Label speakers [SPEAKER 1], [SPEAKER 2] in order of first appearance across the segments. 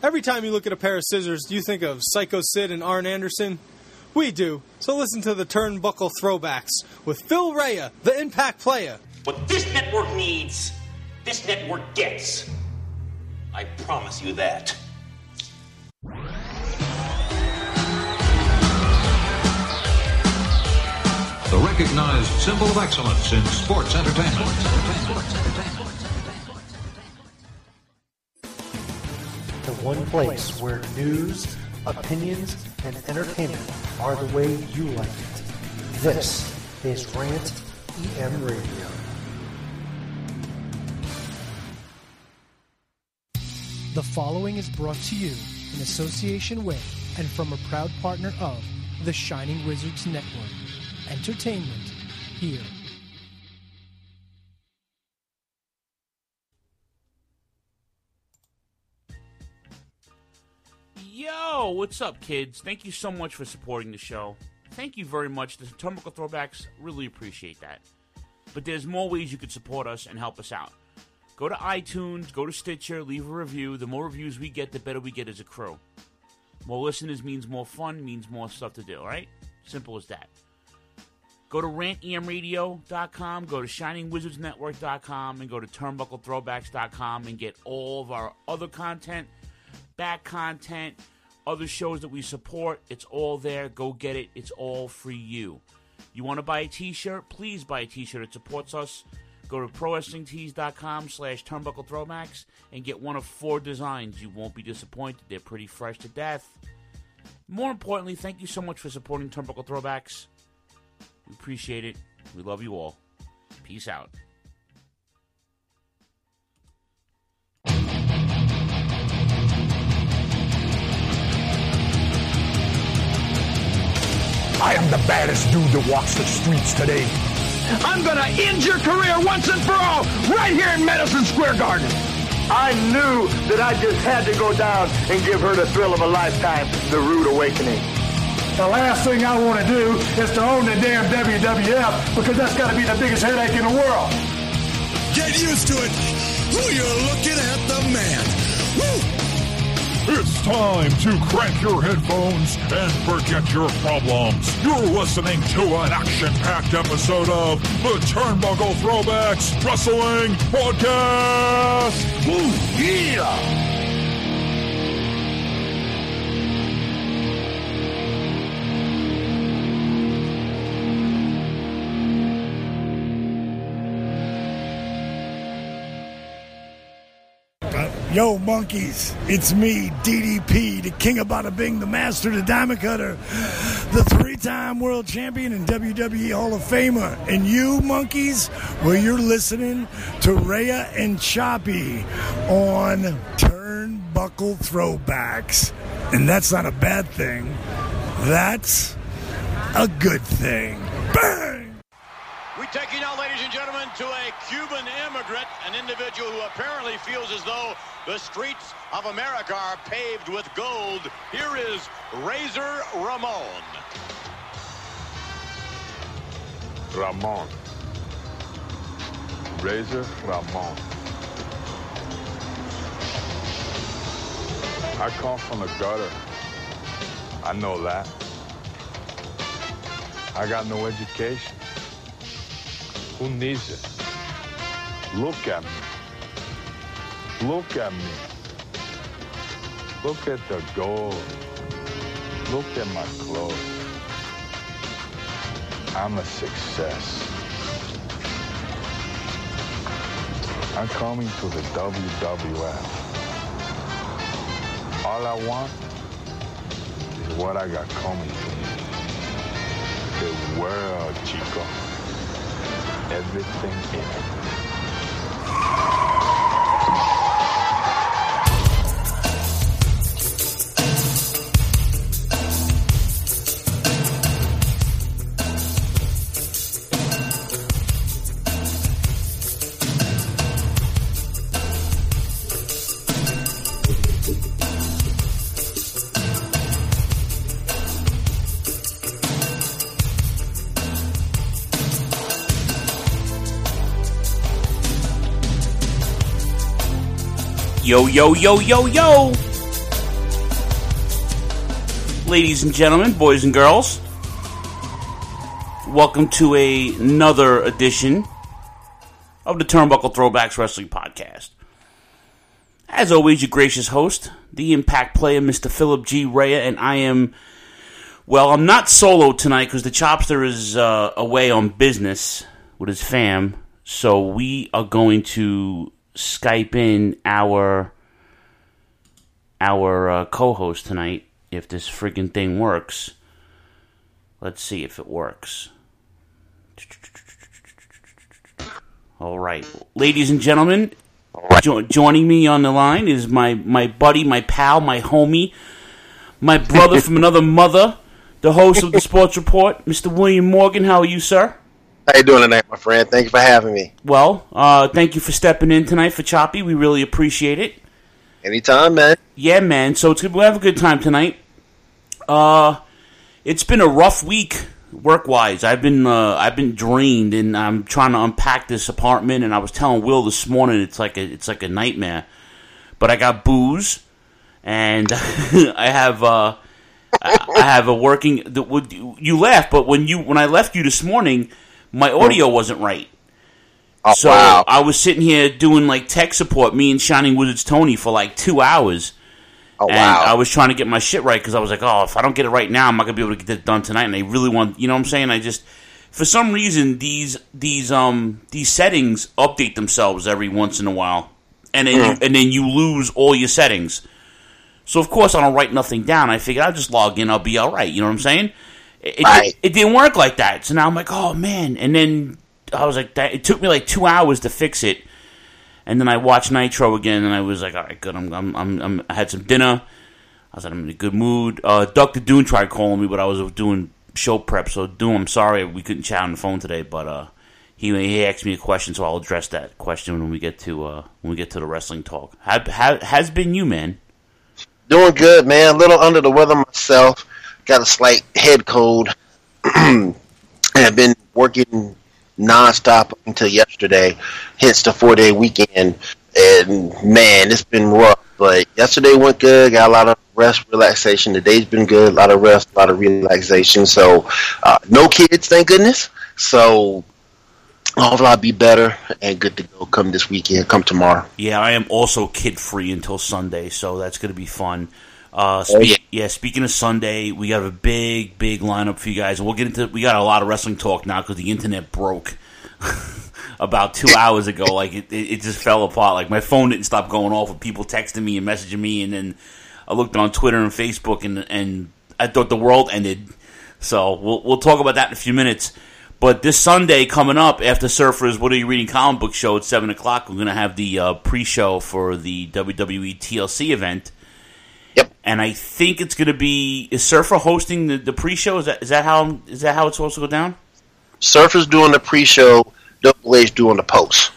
[SPEAKER 1] Every time you look at a pair of scissors, do you think of Psycho Sid and Arn Anderson? We do. So listen to the Turnbuckle Throwbacks with Phil Rea, the Impact Player.
[SPEAKER 2] What this network needs, this network gets. I promise you that.
[SPEAKER 3] The recognized symbol of excellence in sports entertainment.
[SPEAKER 4] The one place where news, opinions, and entertainment are the way you like it. This is Rant EM Radio.
[SPEAKER 5] The following is brought to you in association with and from a proud partner of the Shining Wizards Network. Entertainment here.
[SPEAKER 6] Yo, what's up, kids? Thank you so much for supporting the show. Thank you very much. The Turnbuckle Throwbacks really appreciate that. But there's more ways you could support us and help us out. Go to iTunes, go to Stitcher, leave a review. The more reviews we get, the better we get as a crew. More listeners means more fun, means more stuff to do, right? Simple as that. Go to rantemradio.com, go to shiningwizardsnetwork.com, and go to turnbucklethrowbacks.com and get all of our other content, back content, other shows that we support. It's all there. Go get it. It's all for you. You want to buy a t-shirt? Please buy a t-shirt. It supports us. Go to prowrestlingtees.com/turnbucklethrowbacks and get one of 4 designs. You won't be disappointed. They're pretty fresh to death. More importantly, thank you so much for supporting Turnbuckle Throwbacks. We appreciate it. We love you all. Peace out.
[SPEAKER 7] I am the baddest dude that walks the streets today. I'm gonna end your career once and for all, right here in Madison Square Garden. I knew that I just had to go down and give her the thrill of a lifetime, the rude awakening. The last thing I want to do is to own the damn WWF, because that's got to be the biggest headache in the world.
[SPEAKER 8] Get used to it. Ooh, you're looking at the man. Woo!
[SPEAKER 9] It's time to crank your headphones and forget your problems. You're listening to an action-packed episode of the Turnbuckle Throwbacks Wrestling Podcast.
[SPEAKER 7] Ooh, yeah!
[SPEAKER 8] Yo, monkeys, it's me, DDP, the king of Bada Bing, the master, the diamond cutter, the 3-time world champion and WWE Hall of Famer. And you, monkeys, well, you're listening to Rhea and Choppy on Turnbuckle Throwbacks. And that's not a bad thing. That's a good thing. Bang!
[SPEAKER 10] We take you now, ladies and gentlemen, to a Cuban immigrant, an individual who apparently feels as though the streets of America are paved with gold. Here is Razor Ramon.
[SPEAKER 11] Ramon. Razor Ramon. I come from the gutter. I know that. I got no education. Who needs it? Look at me. Look at me. Look at the gold. Look at my clothes. I'm a success. I'm coming to the WWF. All I want is what I got coming to me. The world, Chico. Everything in it.
[SPEAKER 6] Yo, yo, yo, yo, yo! Ladies and gentlemen, boys and girls, welcome to another edition of the Turnbuckle Throwbacks Wrestling Podcast. As always, your gracious host, the Impact Player, Mr. Philip G. Rhea, and I am, well, I'm not solo tonight because the Chopster is away on business with his fam, so we are going to Skype in our co-host tonight, if this friggin' thing works. Let's see if it works. All right. Ladies and gentlemen, joining me on the line is my buddy, my pal, my homie, my brother from another mother, the host of the Sports Report, Mr. William Morgan. How are you, sir?
[SPEAKER 12] How you doing tonight, my friend? Thank you for having me.
[SPEAKER 6] Well, thank you for stepping in tonight for Choppy. We really appreciate it.
[SPEAKER 12] Anytime, man.
[SPEAKER 6] Yeah, man. So we'll have a good time tonight. It's been a rough week work-wise. I've been drained, and I'm trying to unpack this apartment. And I was telling Will this morning, it's like a nightmare. But I got booze, and I have a working. You laugh, but when I left you this morning, my audio wasn't right.
[SPEAKER 12] Oh,
[SPEAKER 6] so
[SPEAKER 12] wow.
[SPEAKER 6] I was sitting here doing like tech support, me and Shining Wizards Tony, for like 2 hours.
[SPEAKER 12] Oh,
[SPEAKER 6] and
[SPEAKER 12] wow.
[SPEAKER 6] I was trying to get my shit right because I was like, oh, if I don't get it right now, I'm not going to be able to get it done tonight. And I really want, you know what I'm saying? I just, for some reason, these settings update themselves every once in a while. And then you lose all your settings. So, of course, I don't write nothing down. I figured I'll just log in. I'll be all right. You know what I'm saying? It didn't work like that. So now I'm like, oh, man. And then I was like, it took me like 2 hours to fix it. And then I watched Nitro again, and I was like, all right, good. I had some dinner. I was like, I'm in a good mood. Dr. Doom tried calling me, but I was doing show prep. So, Doom, I'm sorry we couldn't chat on the phone today, but he asked me a question, so I'll address that question when we get to the wrestling talk. Has been you, man?
[SPEAKER 12] Doing good, man. A little under the weather myself. Got a slight head cold. And I've been working non-stop until yesterday, hence the 4-day weekend, and man, it's been rough, but yesterday went good, got a lot of rest, relaxation. Today's been good, a lot of rest, a lot of relaxation, so no kids, thank goodness, so hopefully I'll be better and good to go come this weekend, come tomorrow.
[SPEAKER 6] Yeah, I am also kid-free until Sunday, so that's going to be fun. Speaking of Sunday, we have a big lineup for you guys, and we got a lot of wrestling talk now because the internet broke about 2 hours ago. Like it just fell apart. Like my phone didn't stop going off with people texting me and messaging me, and then I looked on Twitter and Facebook, and I thought the world ended. So we'll talk about that in a few minutes. But this Sunday coming up after Surfer's What Are You Reading comic book show at 7 o'clock, we're going to have the pre-show for the WWE TLC event.
[SPEAKER 12] Yep.
[SPEAKER 6] And I think it's going to be, is Surfer hosting the pre-show? Is that how it's supposed to go down?
[SPEAKER 12] Surfer's doing the pre-show, Double H doing the post.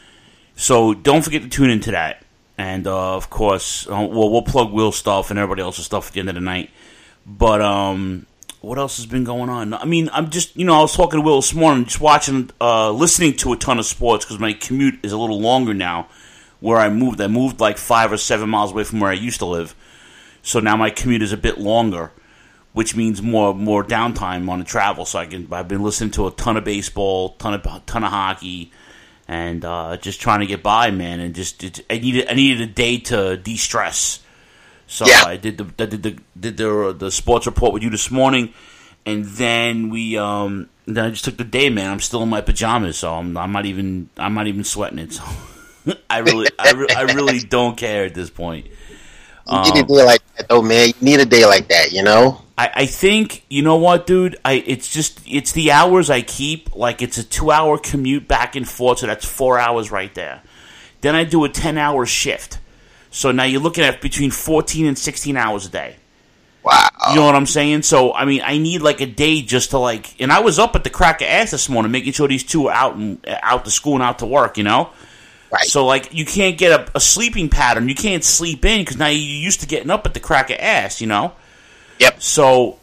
[SPEAKER 6] So don't forget to tune into that. And of course, we'll plug Will's stuff and everybody else's stuff at the end of the night. But what else has been going on? I mean, I'm just, I was talking to Will this morning, just watching, listening to a ton of sports because my commute is a little longer now where I moved. I moved like 5 or 7 miles away from where I used to live. So now my commute is a bit longer, which means more downtime on the travel. So I've been listening to a ton of baseball, ton of hockey, and just trying to get by, man. And I needed a day to de-stress. So yeah. I did the sports report with you this morning, and then then I just took the day, man. I'm still in my pajamas, so I'm not even sweating it. So I really don't care at this point.
[SPEAKER 12] You need a day like that, though, man. You need a day like that,
[SPEAKER 6] I think, you know what, dude? It's the hours I keep. Like, it's a 2-hour commute back and forth, so that's 4 hours right there. Then I do a 10-hour shift. So now you're looking at between 14 and 16 hours a day.
[SPEAKER 12] Wow.
[SPEAKER 6] You know what I'm saying? So, I mean, I need like a day just to like... And I was up at the crack of ass this morning making sure these two are out to school and out to work,
[SPEAKER 12] Right.
[SPEAKER 6] So, like, you can't get a sleeping pattern. You can't sleep in because now you're used to getting up at the crack of ass,
[SPEAKER 12] Yep.
[SPEAKER 6] So,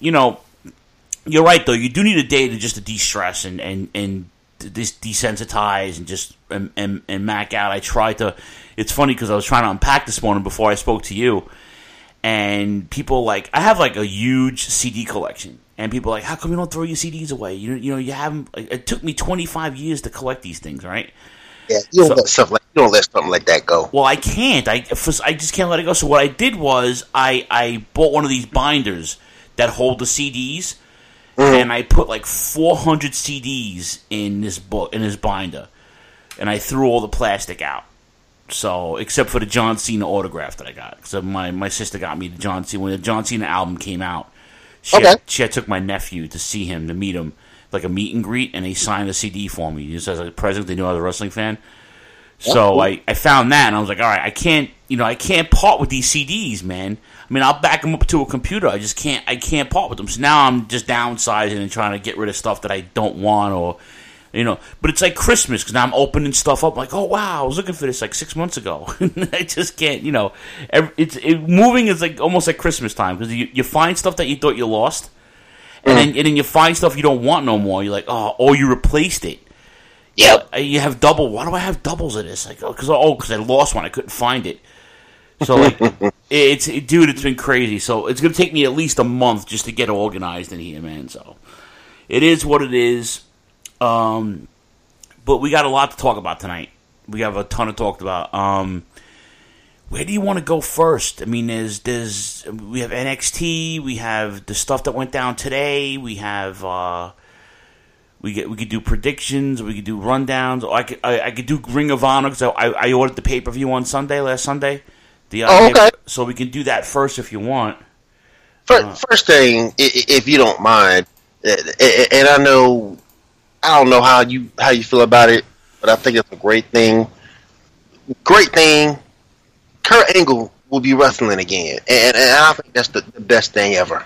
[SPEAKER 6] you're right, though. You do need a day to de-stress and desensitize and just and mac out. I tried to... It's funny because I was trying to unpack this morning before I spoke to you, And people like, I have like a huge CD collection, and people are like, how come you don't throw your CDs away? You have them. It took me 25 years to collect these things, right?
[SPEAKER 12] Yeah, you don't let something like that go.
[SPEAKER 6] Well, I can't. I just can't let it go. So what I did was I bought one of these binders that hold the CDs, and I put like 400 CDs in this binder, and I threw all the plastic out. So, except for the John Cena autograph that I got. So my sister got me the John Cena. When the John Cena album came out, she took my nephew to see him, to meet him, like a meet and greet, and he signed a CD for me. Just as a present, they knew I was a wrestling fan. So I found that, and I was like, all right, I can't part with these CDs, man. I mean, I'll back them up to a computer. I can't part with them. So now I'm just downsizing and trying to get rid of stuff that I don't want, or... but it's like Christmas, because now I'm opening stuff up like, oh wow, I was looking for this like 6 months ago. I just can't, moving is like almost like Christmas time, because you find stuff that you thought you lost, and then you find stuff you don't want no more. You're like, or you replaced it.
[SPEAKER 12] Yeah,
[SPEAKER 6] you have double. Why do I have doubles of this? Like, because I lost one, I couldn't find it. So like, it's been crazy. So it's gonna take me at least a month just to get organized in here, man. So it is what it is. But we got a lot to talk about tonight. We have a ton to talk about. Where do you want to go first? I mean, we have NXT, we have the stuff that went down today, we have, we could do predictions, we could do rundowns, or I could do Ring of Honor, because I ordered the pay-per-view on last Sunday. Okay. So we can do that first if you want.
[SPEAKER 12] First thing, if you don't mind, and I don't know how you feel about it, but I think it's a great thing. Great thing. Kurt Angle will be wrestling again, and I think that's the best thing ever.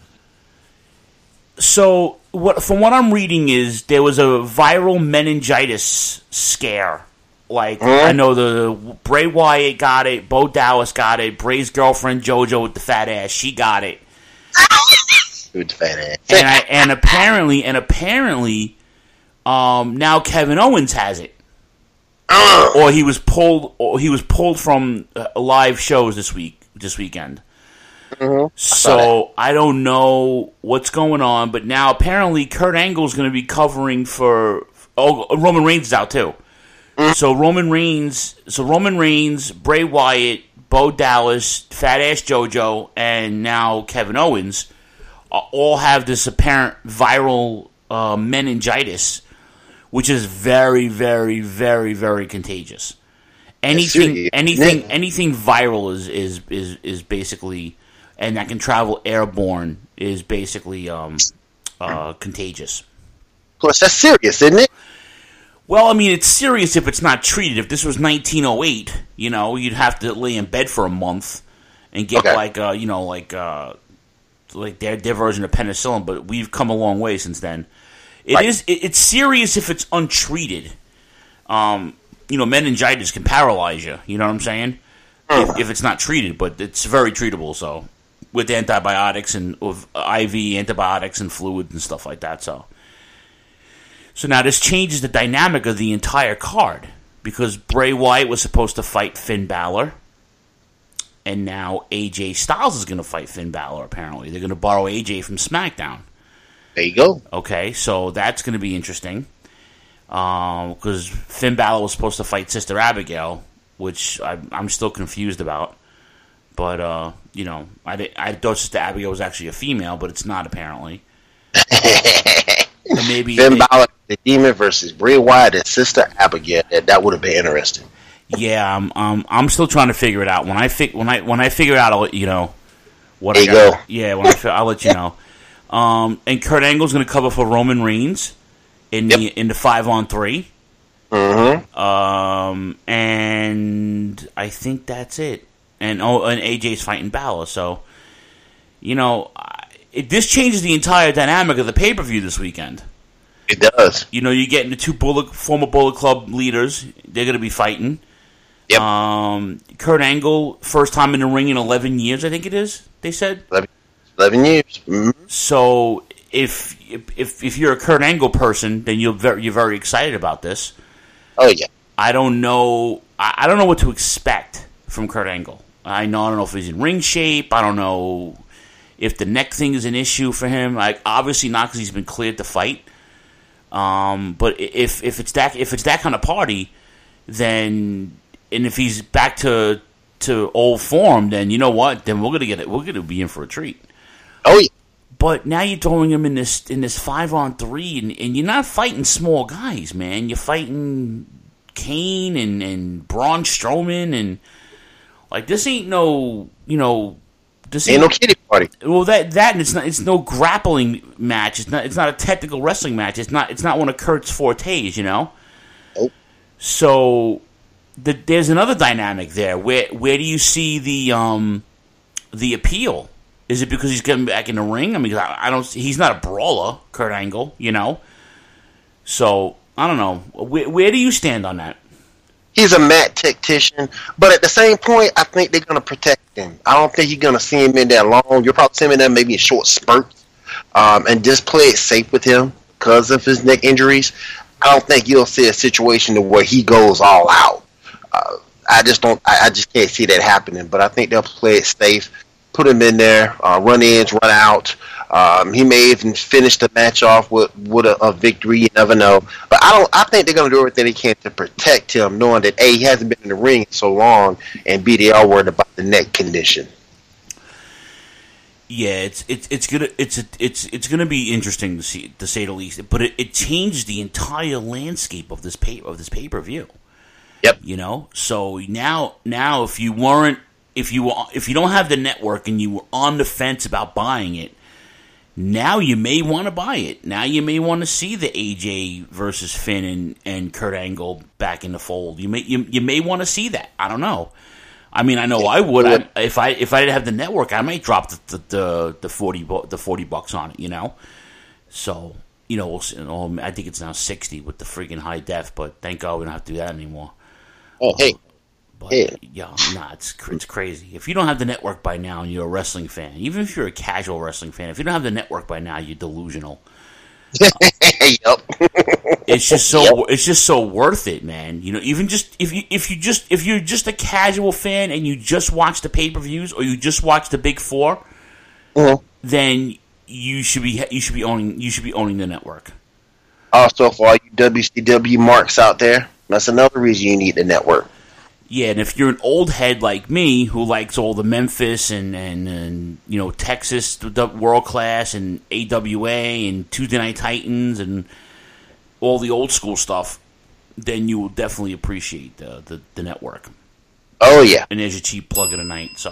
[SPEAKER 6] So, from what I'm reading is there was a viral meningitis scare. Like, I know the Bray Wyatt got it, Bo Dallas got it, Bray's girlfriend JoJo with the fat ass, she got it.
[SPEAKER 12] With the fat ass.
[SPEAKER 6] And apparently, now Kevin Owens has it, or he was pulled from live shows this weekend. So I don't know what's going on, but now apparently Kurt Angle's going to be covering for. Roman Reigns is out too. So Roman Reigns, Bray Wyatt, Bo Dallas, Fat Ass JoJo, and now Kevin Owens all have this apparent viral meningitis, which is very, very, very, very contagious. Anything viral is basically, and that can travel airborne, is basically contagious.
[SPEAKER 12] Of course, that's serious, isn't it?
[SPEAKER 6] Well, I mean, it's serious if it's not treated. If this was 1908, you'd have to lay in bed for a month and get like their version of penicillin. But we've come a long way since then. It's serious if it's untreated. Meningitis can paralyze you. You know what I'm saying? If it's not treated, but it's very treatable. So with antibiotics and with IV antibiotics and fluids and stuff like that. So now this changes the dynamic of the entire card, because Bray Wyatt was supposed to fight Finn Balor, and now AJ Styles is going to fight Finn Balor, apparently. They're going to borrow AJ from SmackDown.
[SPEAKER 12] There you go.
[SPEAKER 6] Okay, so that's going to be interesting, because Finn Balor was supposed to fight Sister Abigail, which I'm still confused about. But, I thought Sister Abigail was actually a female, but it's not, apparently. Maybe
[SPEAKER 12] Finn Balor, the Demon, versus Bray Wyatt and Sister Abigail. That would have been interesting.
[SPEAKER 6] Yeah, I'm still trying to figure it out. When I figure it out, I'll let you know.
[SPEAKER 12] There you go.
[SPEAKER 6] Yeah, I'll let you know. And Kurt Angle's going to cover for Roman Reigns in the 5-on-3. And I think that's it. And AJ's fighting Balor. So, this changes the entire dynamic of the pay-per-view this weekend.
[SPEAKER 12] It does.
[SPEAKER 6] You're getting the two former Bullet Club leaders. They're going to be fighting.
[SPEAKER 12] Yep.
[SPEAKER 6] Kurt Angle, first time in the ring in 11 years, I think it is, they said.
[SPEAKER 12] 11 years. Mm-hmm.
[SPEAKER 6] So if you're a Kurt Angle person, then you're very excited about this.
[SPEAKER 12] Oh, yeah.
[SPEAKER 6] I don't know what to expect from Kurt Angle. I don't know if he's in ring shape. I don't know if the neck thing is an issue for him. Like, obviously not, because he's been cleared to fight. But if it's that kind of party, then, and if he's back to old form, then you know what? Then we're gonna be in for a treat.
[SPEAKER 12] Oh yeah.
[SPEAKER 6] But now you're throwing him in this 5-on-3, and you're not fighting small guys, man. You're fighting Kane and Braun Strowman, and like, this ain't no, this
[SPEAKER 12] ain't no kiddie party.
[SPEAKER 6] Well, that and it's no grappling match. It's not a technical wrestling match. It's not one of Kurt's fortes, Nope. So there's another dynamic there. Where do you see the appeal? Is it because he's getting back in the ring? I mean, he's not a brawler, Kurt Angle, So I don't know. Where do you stand on that?
[SPEAKER 12] He's a mat tactician, but at the same point, I think they're going to protect him. I don't think you're going to see him in there long. You'll probably see him in there maybe in short spurts, and just play it safe with him because of his neck injuries. I don't think you'll see a situation where he goes all out. I just can't see that happening. But I think they'll play it safe, put him in there, run ins, run out. He may even finish the match off with a victory. You never know. But I think they're going to do everything they can to protect him, knowing that A, he hasn't been in the ring so long, and B, they are worried about the neck condition.
[SPEAKER 6] Yeah, it's gonna be interesting to see, to say the least. But it changed the entire landscape of this pay-per-view.
[SPEAKER 12] Yep.
[SPEAKER 6] So now if you don't have the network and you were on the fence about buying it, now you may want to buy it. Now you may want to see the AJ versus Finn and Kurt Angle back in the fold. You may want to see that. I don't know. I mean, I know I would. If I didn't have the network, I might drop the $40 on it. So I think it's now 60 with the freaking high def. But thank God we don't have to do that anymore.
[SPEAKER 12] Oh hey.
[SPEAKER 6] But, it's crazy. If you don't have the network by now and you're a wrestling fan, even if you're a casual wrestling fan, if you don't have the network by now, you're delusional.
[SPEAKER 12] Yep.
[SPEAKER 6] It's just so worth it, man. Even just if you're just a casual fan and you just watch the pay-per-views or you just watch the Big Four, then you should be owning the network.
[SPEAKER 12] Also, for all you WCW marks out there, that's another reason you need the network.
[SPEAKER 6] Yeah, and if you're an old head like me who likes all the Memphis and Texas, the World Class and AWA and Tuesday Night Titans and all the old school stuff, then you will definitely appreciate the network.
[SPEAKER 12] Oh yeah.
[SPEAKER 6] And there's your cheap plug of the night. So.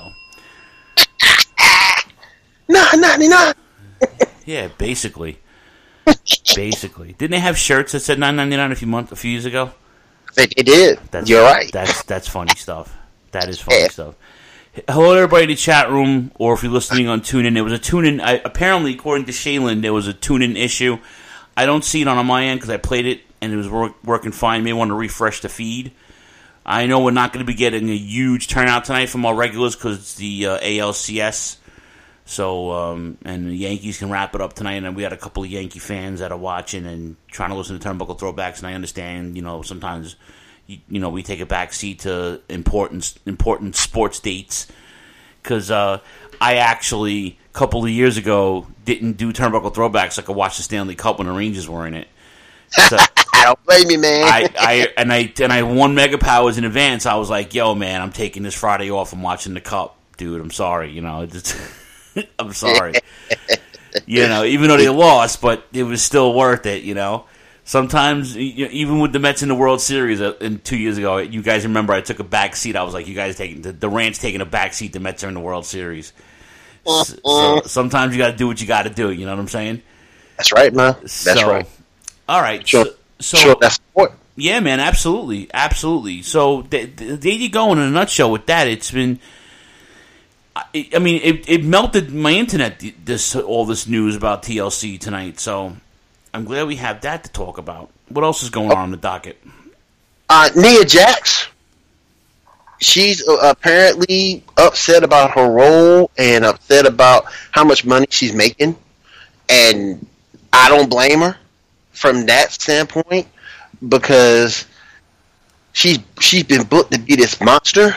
[SPEAKER 12] $9.99.
[SPEAKER 6] Yeah, basically. Didn't they have shirts that said $9.99 a few years ago?
[SPEAKER 12] They did. You're right.
[SPEAKER 6] That's funny stuff. That is funny stuff. Hello, everybody in the chat room, or if you're listening on TuneIn. There was a TuneIn. Apparently, according to Shaylin, there was a TuneIn issue. I don't see it on my end because I played it and it was working fine. You may want to refresh the feed. I know we're not going to be getting a huge turnout tonight from our regulars because it's the ALCS. So, and the Yankees can wrap it up tonight, and we had a couple of Yankee fans that are watching and trying to listen to Turnbuckle Throwbacks, and I understand, sometimes, we take a back seat to important sports dates, because I actually, a couple of years ago, didn't do Turnbuckle Throwbacks so I could watch the Stanley Cup when the Rangers were in it. So,
[SPEAKER 12] don't blame me, man.
[SPEAKER 6] I won Mega Powers in advance. I was like, yo, man, I'm taking this Friday off. I'm watching the Cup. Dude, I'm sorry, I'm sorry. Even though they lost, but it was still worth it, Sometimes, even with the Mets in the World Series 2 years ago, you guys remember I took a back seat. I was like, you guys taking the Rams taking a back seat. The Mets are in the World Series. So sometimes you got to do what you got to do. You know what I'm saying?
[SPEAKER 12] That's right, man. That's right.
[SPEAKER 6] All right.
[SPEAKER 12] Sure. So that's support.
[SPEAKER 6] Yeah, man. Absolutely. So there you go. In a nutshell, with that, it's been. I mean, it melted my internet. All this news about TLC tonight. So I'm glad we have that to talk about. What else is going on the docket?
[SPEAKER 12] Nia Jax. She's apparently upset about her role and upset about how much money she's making, and I don't blame her from that standpoint because she's been booked to be this monster.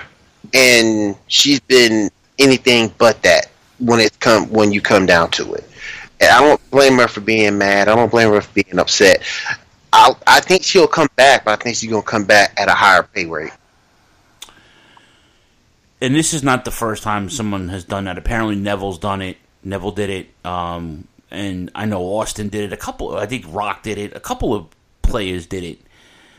[SPEAKER 12] and she's been anything but that when you come down to it. And I don't blame her for being mad. I don't blame her for being upset. I think she'll come back, but I think she's going to come back at a higher pay rate.
[SPEAKER 6] And this is not the first time someone has done that. Apparently Neville's done it. Neville did it. And I know Austin did it. I think Rock did it. A couple of players did it.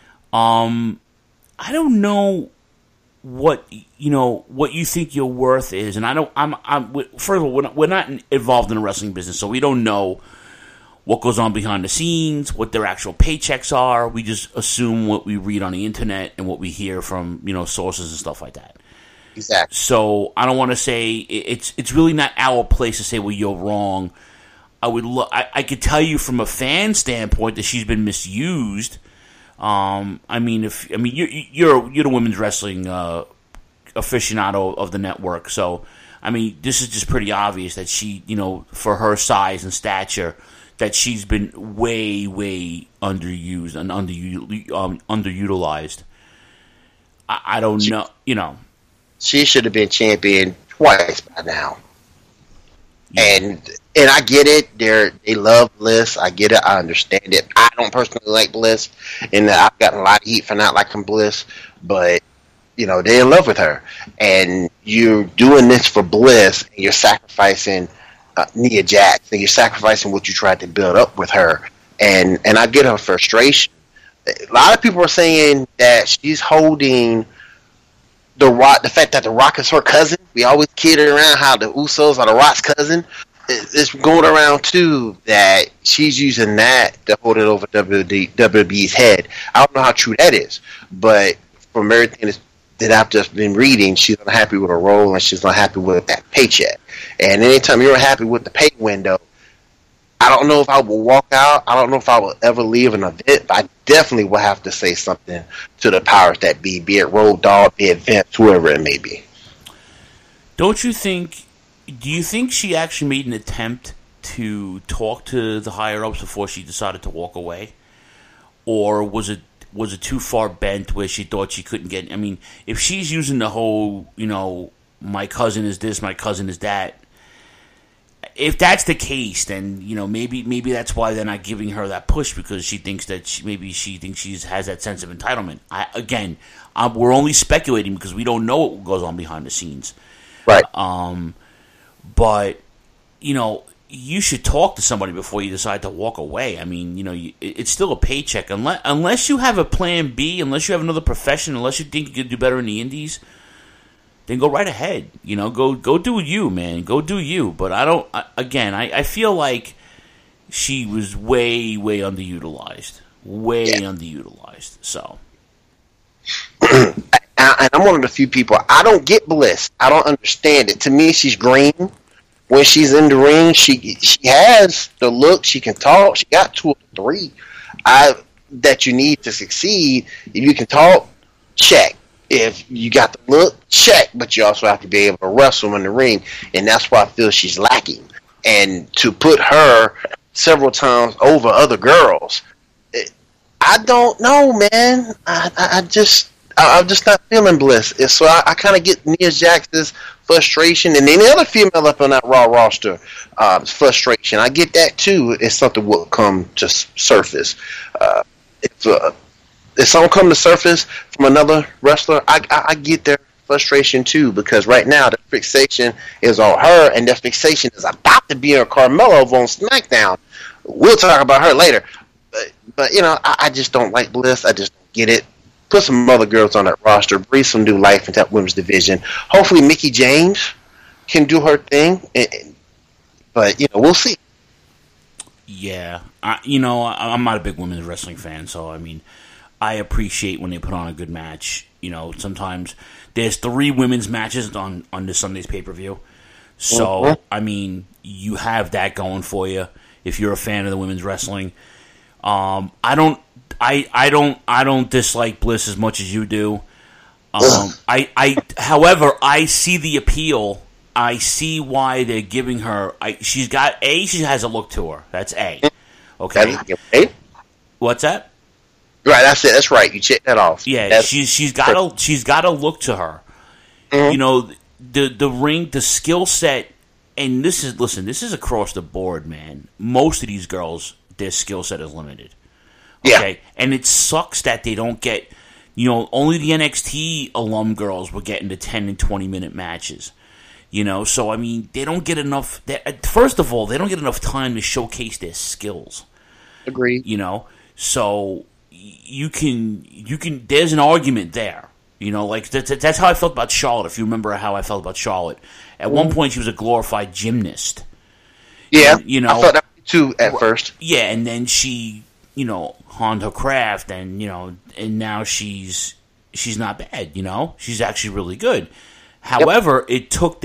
[SPEAKER 6] I don't know what you think your worth is, and first of all, we're not involved in the wrestling business, so we don't know what goes on behind the scenes, what their actual paychecks are. We just assume what we read on the internet and what we hear from sources and stuff like that.
[SPEAKER 12] Exactly.
[SPEAKER 6] So I don't want to say it's really not our place to say, well, you're wrong. I could tell you from a fan standpoint that she's been misused. You're the women's wrestling aficionado of the network, so this is just pretty obvious that she, for her size and stature, that she's been way, way underused and underutilized. I don't know,
[SPEAKER 12] She should have been champion twice by now. Yeah. And I get it. They love Bliss. I get it. I understand it. I don't personally like Bliss, and I've gotten a lot of heat for not liking Bliss. But they're in love with her, and you're doing this for Bliss, and you're sacrificing Nia Jax, and you're sacrificing what you tried to build up with her. And I get her frustration. A lot of people are saying that she's holding The Rock, the fact that The Rock is her cousin. We always kid around how the Usos are The Rock's cousin. It's going around too that she's using that to hold it over WWE's head. I don't know how true that is, but from everything that I've just been reading, she's unhappy with her role and she's unhappy with that paycheck. And anytime you're unhappy with the pay window, I don't know if I will walk out. I don't know if I will ever leave an event, but I definitely will have to say something to the powers that be it Road Dogg, be it Vince, whoever it may be.
[SPEAKER 6] Do you think she actually made an attempt to talk to the higher-ups before she decided to walk away? Or was it too far bent where she thought she couldn't get... if she's using the whole, my cousin is this, my cousin is that, if that's the case, then, maybe that's why they're not giving her that push, because she thinks that she has that sense of entitlement. We're only speculating because we don't know what goes on behind the scenes.
[SPEAKER 12] Right.
[SPEAKER 6] But, you should talk to somebody before you decide to walk away. It's still a paycheck. Unless you have a plan B, unless you have another profession, unless you think you could do better in the indies, then go right ahead. Go do you, man. Go do you. But I feel like she was way, way underutilized. Underutilized. So.
[SPEAKER 12] And I'm one of the few people, I don't get Bliss. I don't understand it. To me, she's green. When she's in the ring, she has the look. She can talk. She got 2 or 3 that you need to succeed. If you can talk, check. If you got the look, check. But you also have to be able to wrestle in the ring. And that's why I feel she's lacking. And to put her several times over other girls, I don't know, man. I'm just not feeling Bliss. So I kind of get Nia Jax's frustration, and any other female up on that Raw roster frustration. I get that too. If something will come to surface. If something come to surface from another wrestler, I get their frustration too, because right now the fixation is on her, and the fixation is about to be on Carmella over on SmackDown. We'll talk about her later. But I just don't like Bliss. I just don't get it. Put some other girls on that roster. Breathe some new life into that women's division. Hopefully Mickie James can do her thing. But, we'll see.
[SPEAKER 6] Yeah. I'm not a big women's wrestling fan, so, I appreciate when they put on a good match. Sometimes there's 3 women's matches on this Sunday's pay-per-view. So, you have that going for you if you're a fan of the women's wrestling. I don't dislike Bliss as much as you do. However, I see the appeal. I see why they're giving her. She has a look to her. That's A. Okay. What's that?
[SPEAKER 12] Right. That's it. That's right. You check that off.
[SPEAKER 6] Yeah. She's got a look to her. You know, the ring, the skill set, and this is across the board, man. Most of these girls, their skill set is limited. Okay? Yeah. And it sucks that they don't get, you know, only the NXT alum girls were getting the 10 and 20-minute matches. You know, so, I mean, they don't get enough, first of all, they don't get enough time to showcase their skills.
[SPEAKER 12] Agreed.
[SPEAKER 6] You know, so you can, there's an argument there. You know, like, that's how I felt about Charlotte, if you remember how I felt about Charlotte. At one point, she was a glorified gymnast.
[SPEAKER 12] Yeah,
[SPEAKER 6] you know,
[SPEAKER 12] I thought that too at first.
[SPEAKER 6] Yeah, and then she, you know, honed her craft, and, you know, and now she's not bad, you know? She's actually really good. However, it took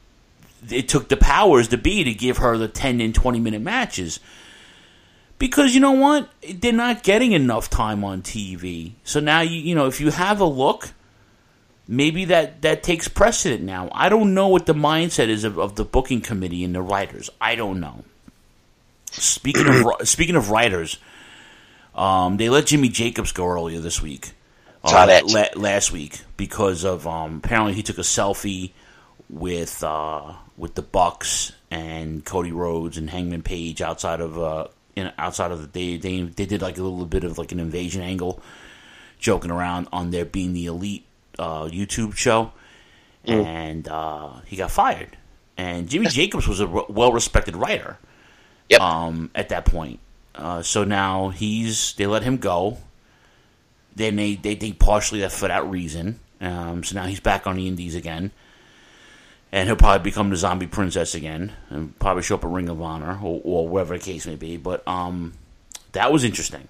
[SPEAKER 6] the powers to be to give her the 10 and 20-minute matches. Because, you know what? They're not getting enough time on TV. So now, you know, if you have a look, maybe that takes precedent now. I don't know what the mindset is of the booking committee and the writers. I don't know. Speaking of writers, they let Jimmy Jacobs go earlier this week. Last week, because of apparently he took a selfie with the Bucks and Cody Rhodes and Hangman Page outside of they did like a little bit of like an invasion angle, joking around on there being the Elite YouTube show, and he got fired. And Jimmy Jacobs was a well-respected writer.
[SPEAKER 12] Yep.
[SPEAKER 6] At that point, so now they let him go. Then they think partially that for that reason. So now he's back on the Indies again. And he'll probably become the Zombie Princess again. And probably show up at Ring of Honor or wherever the case may be. But that was interesting.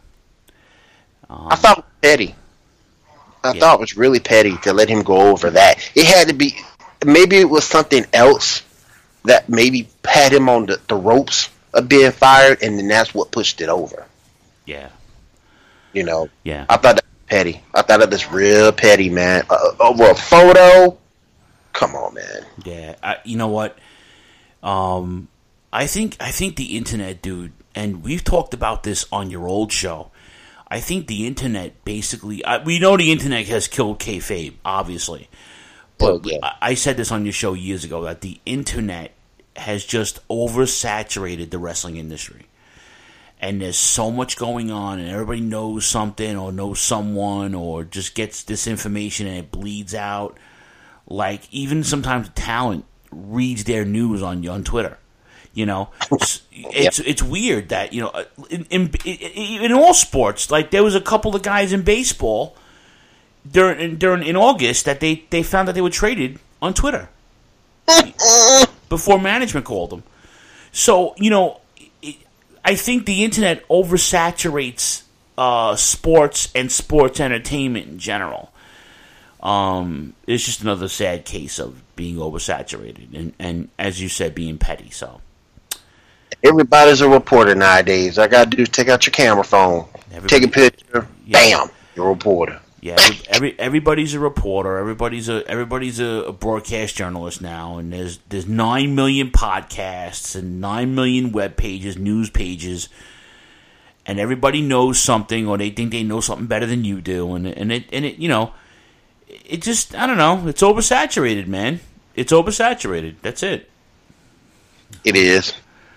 [SPEAKER 12] I thought it was petty. I thought it was really petty to let him go over that. It had to be... Maybe it was something else that maybe had him on the ropes of being fired, and then that's what pushed it over.
[SPEAKER 6] Yeah.
[SPEAKER 12] You know?
[SPEAKER 6] Yeah.
[SPEAKER 12] I thought that petty. I thought it was real petty, man. Over a photo? Come on, man.
[SPEAKER 6] Yeah. You know what? I think the internet, dude, and we've talked about this on your old show. I think the internet basically... we know the internet has killed kayfabe, obviously. But I said this on your show years ago, that the internet has just oversaturated the wrestling industry. And there's so much going on, and everybody knows something or knows someone or just gets this information and it bleeds out. Like, even sometimes talent reads their news on Twitter. You know, it's weird that, you know, in all sports, like there was a couple of guys in baseball in August that they found that they were traded on Twitter before management called them. So, you know, I think the internet oversaturates sports and sports entertainment in general. It's just another sad case of being oversaturated and as you said, being petty.
[SPEAKER 12] Everybody's a reporter nowadays. All I gotta do is take out your camera phone, take a picture, bam, you're a reporter.
[SPEAKER 6] Yeah, everybody's a reporter. Everybody's a broadcast journalist now, and there's 9 million podcasts and 9 million web pages, news pages, and everybody knows something, or they think they know something better than you do, and it you know, it just, I don't know, it's oversaturated, man. It's oversaturated. That's it.
[SPEAKER 12] It is.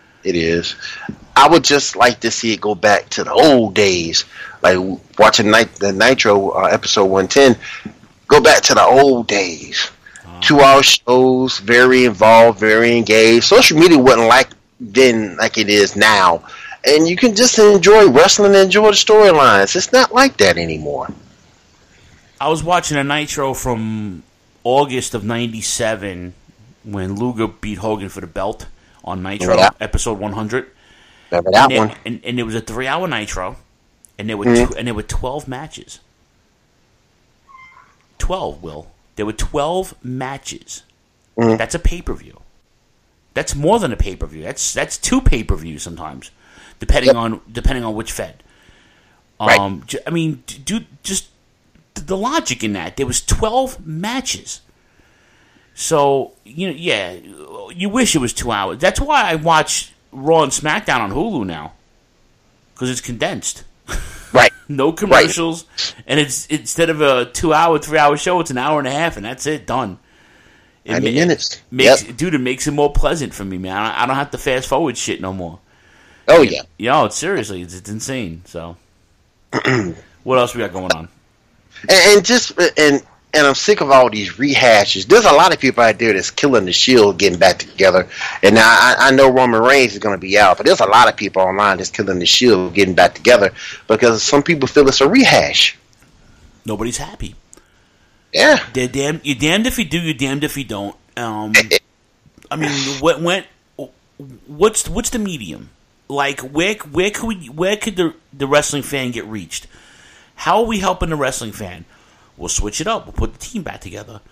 [SPEAKER 12] I would just like to see it go back to the old days, like watching the Nitro episode 110. Go back to the old days. 2-hour shows, very involved, very engaged. Social media wasn't like then like it is now, and you can just enjoy wrestling and enjoy the storylines. It's not like that anymore.
[SPEAKER 6] I was watching a Nitro from August of '97 when Luger beat Hogan for the belt on Nitro, episode 100.
[SPEAKER 12] Remember that one?
[SPEAKER 6] And it was a 3-hour Nitro, and there were 12 matches. 12, Will. There were 12 matches. That's a pay-per-view. That's more than a pay-per-view. That's 2 pay-per-views sometimes, depending on which fed. I mean, dude, just the logic in that. There was 12 matches. So, you know, yeah, you wish it was 2 hours. That's why I watch Raw and SmackDown on Hulu now, because it's condensed.
[SPEAKER 12] Right.
[SPEAKER 6] No commercials, and it's instead of a 2-hour, 3-hour show, it's an hour and a half, and that's it, done.
[SPEAKER 12] 90 minutes.
[SPEAKER 6] Dude, it makes it more pleasant for me, man. I don't have to fast forward shit no more.
[SPEAKER 12] Oh, yeah.
[SPEAKER 6] It's seriously, it's insane. So, what else we got going on?
[SPEAKER 12] And I'm sick of all these rehashes. There's a lot of people out there that's killing the Shield getting back together. And now I know Roman Reigns is going to be out, but there's a lot of people online that's killing the Shield getting back together because some people feel it's a rehash.
[SPEAKER 6] Nobody's happy.
[SPEAKER 12] Yeah.
[SPEAKER 6] You're damned if you do, you're damned if you don't. I mean, what's the medium? Like, where could the wrestling fan get reached? How are we helping the wrestling fan? We'll switch it up. We'll put the team back together.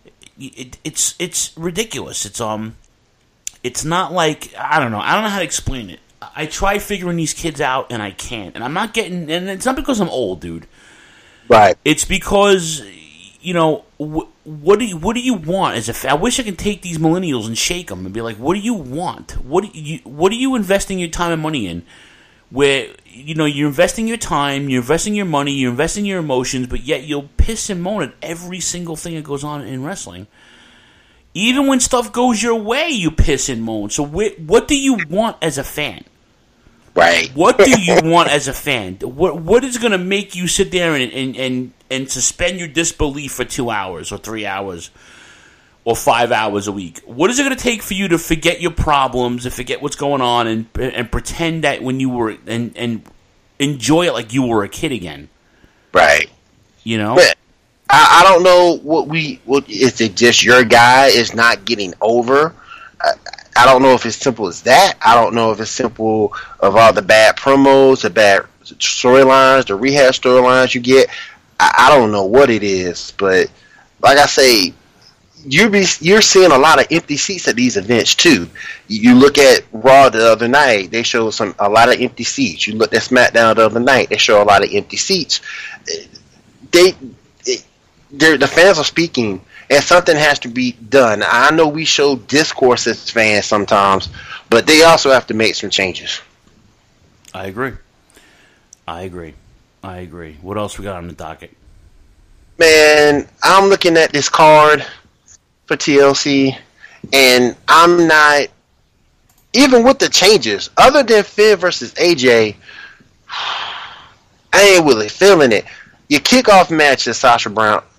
[SPEAKER 6] It's ridiculous. It's not like, I don't know how to explain it. I try figuring these kids out and I can't. And I'm not getting, and it's not because I'm old, dude.
[SPEAKER 12] Right.
[SPEAKER 6] It's because, what do you want as a fan? I wish I could take these millennials and shake them and be like, what do you want? What are you investing your time and money in? Where, you're investing your time, you're investing your money, you're investing your emotions, but yet you'll piss and moan at every single thing that goes on in wrestling. Even when stuff goes your way, you piss and moan. So what do you want as a fan?
[SPEAKER 12] Right.
[SPEAKER 6] What do you want as a fan? What is going to make you sit there and suspend your disbelief for 2 hours or 3 hours or 5 hours a week? What is it going to take for you to forget your problems and forget what's going on and pretend that when you were and enjoy it like you were a kid again?
[SPEAKER 12] Right. But I don't know what is it just your guy is not getting over? I don't know if it's simple as that. I don't know if it's simple of all the bad promos, the bad storylines, the rehash storylines you get. I don't know what it is, but like I say, you're seeing a lot of empty seats at these events too. You look at Raw the other night; they show a lot of empty seats. You look at SmackDown the other night; they show a lot of empty seats. The fans are speaking, and something has to be done. I know we show discourse as fans sometimes, but they also have to make some changes.
[SPEAKER 6] I agree. What else we got on the docket?
[SPEAKER 12] Man, I'm looking at this card for TLC, and I'm not, even with the changes, other than Finn versus AJ, I ain't really feeling it. Your kickoff match is Sasha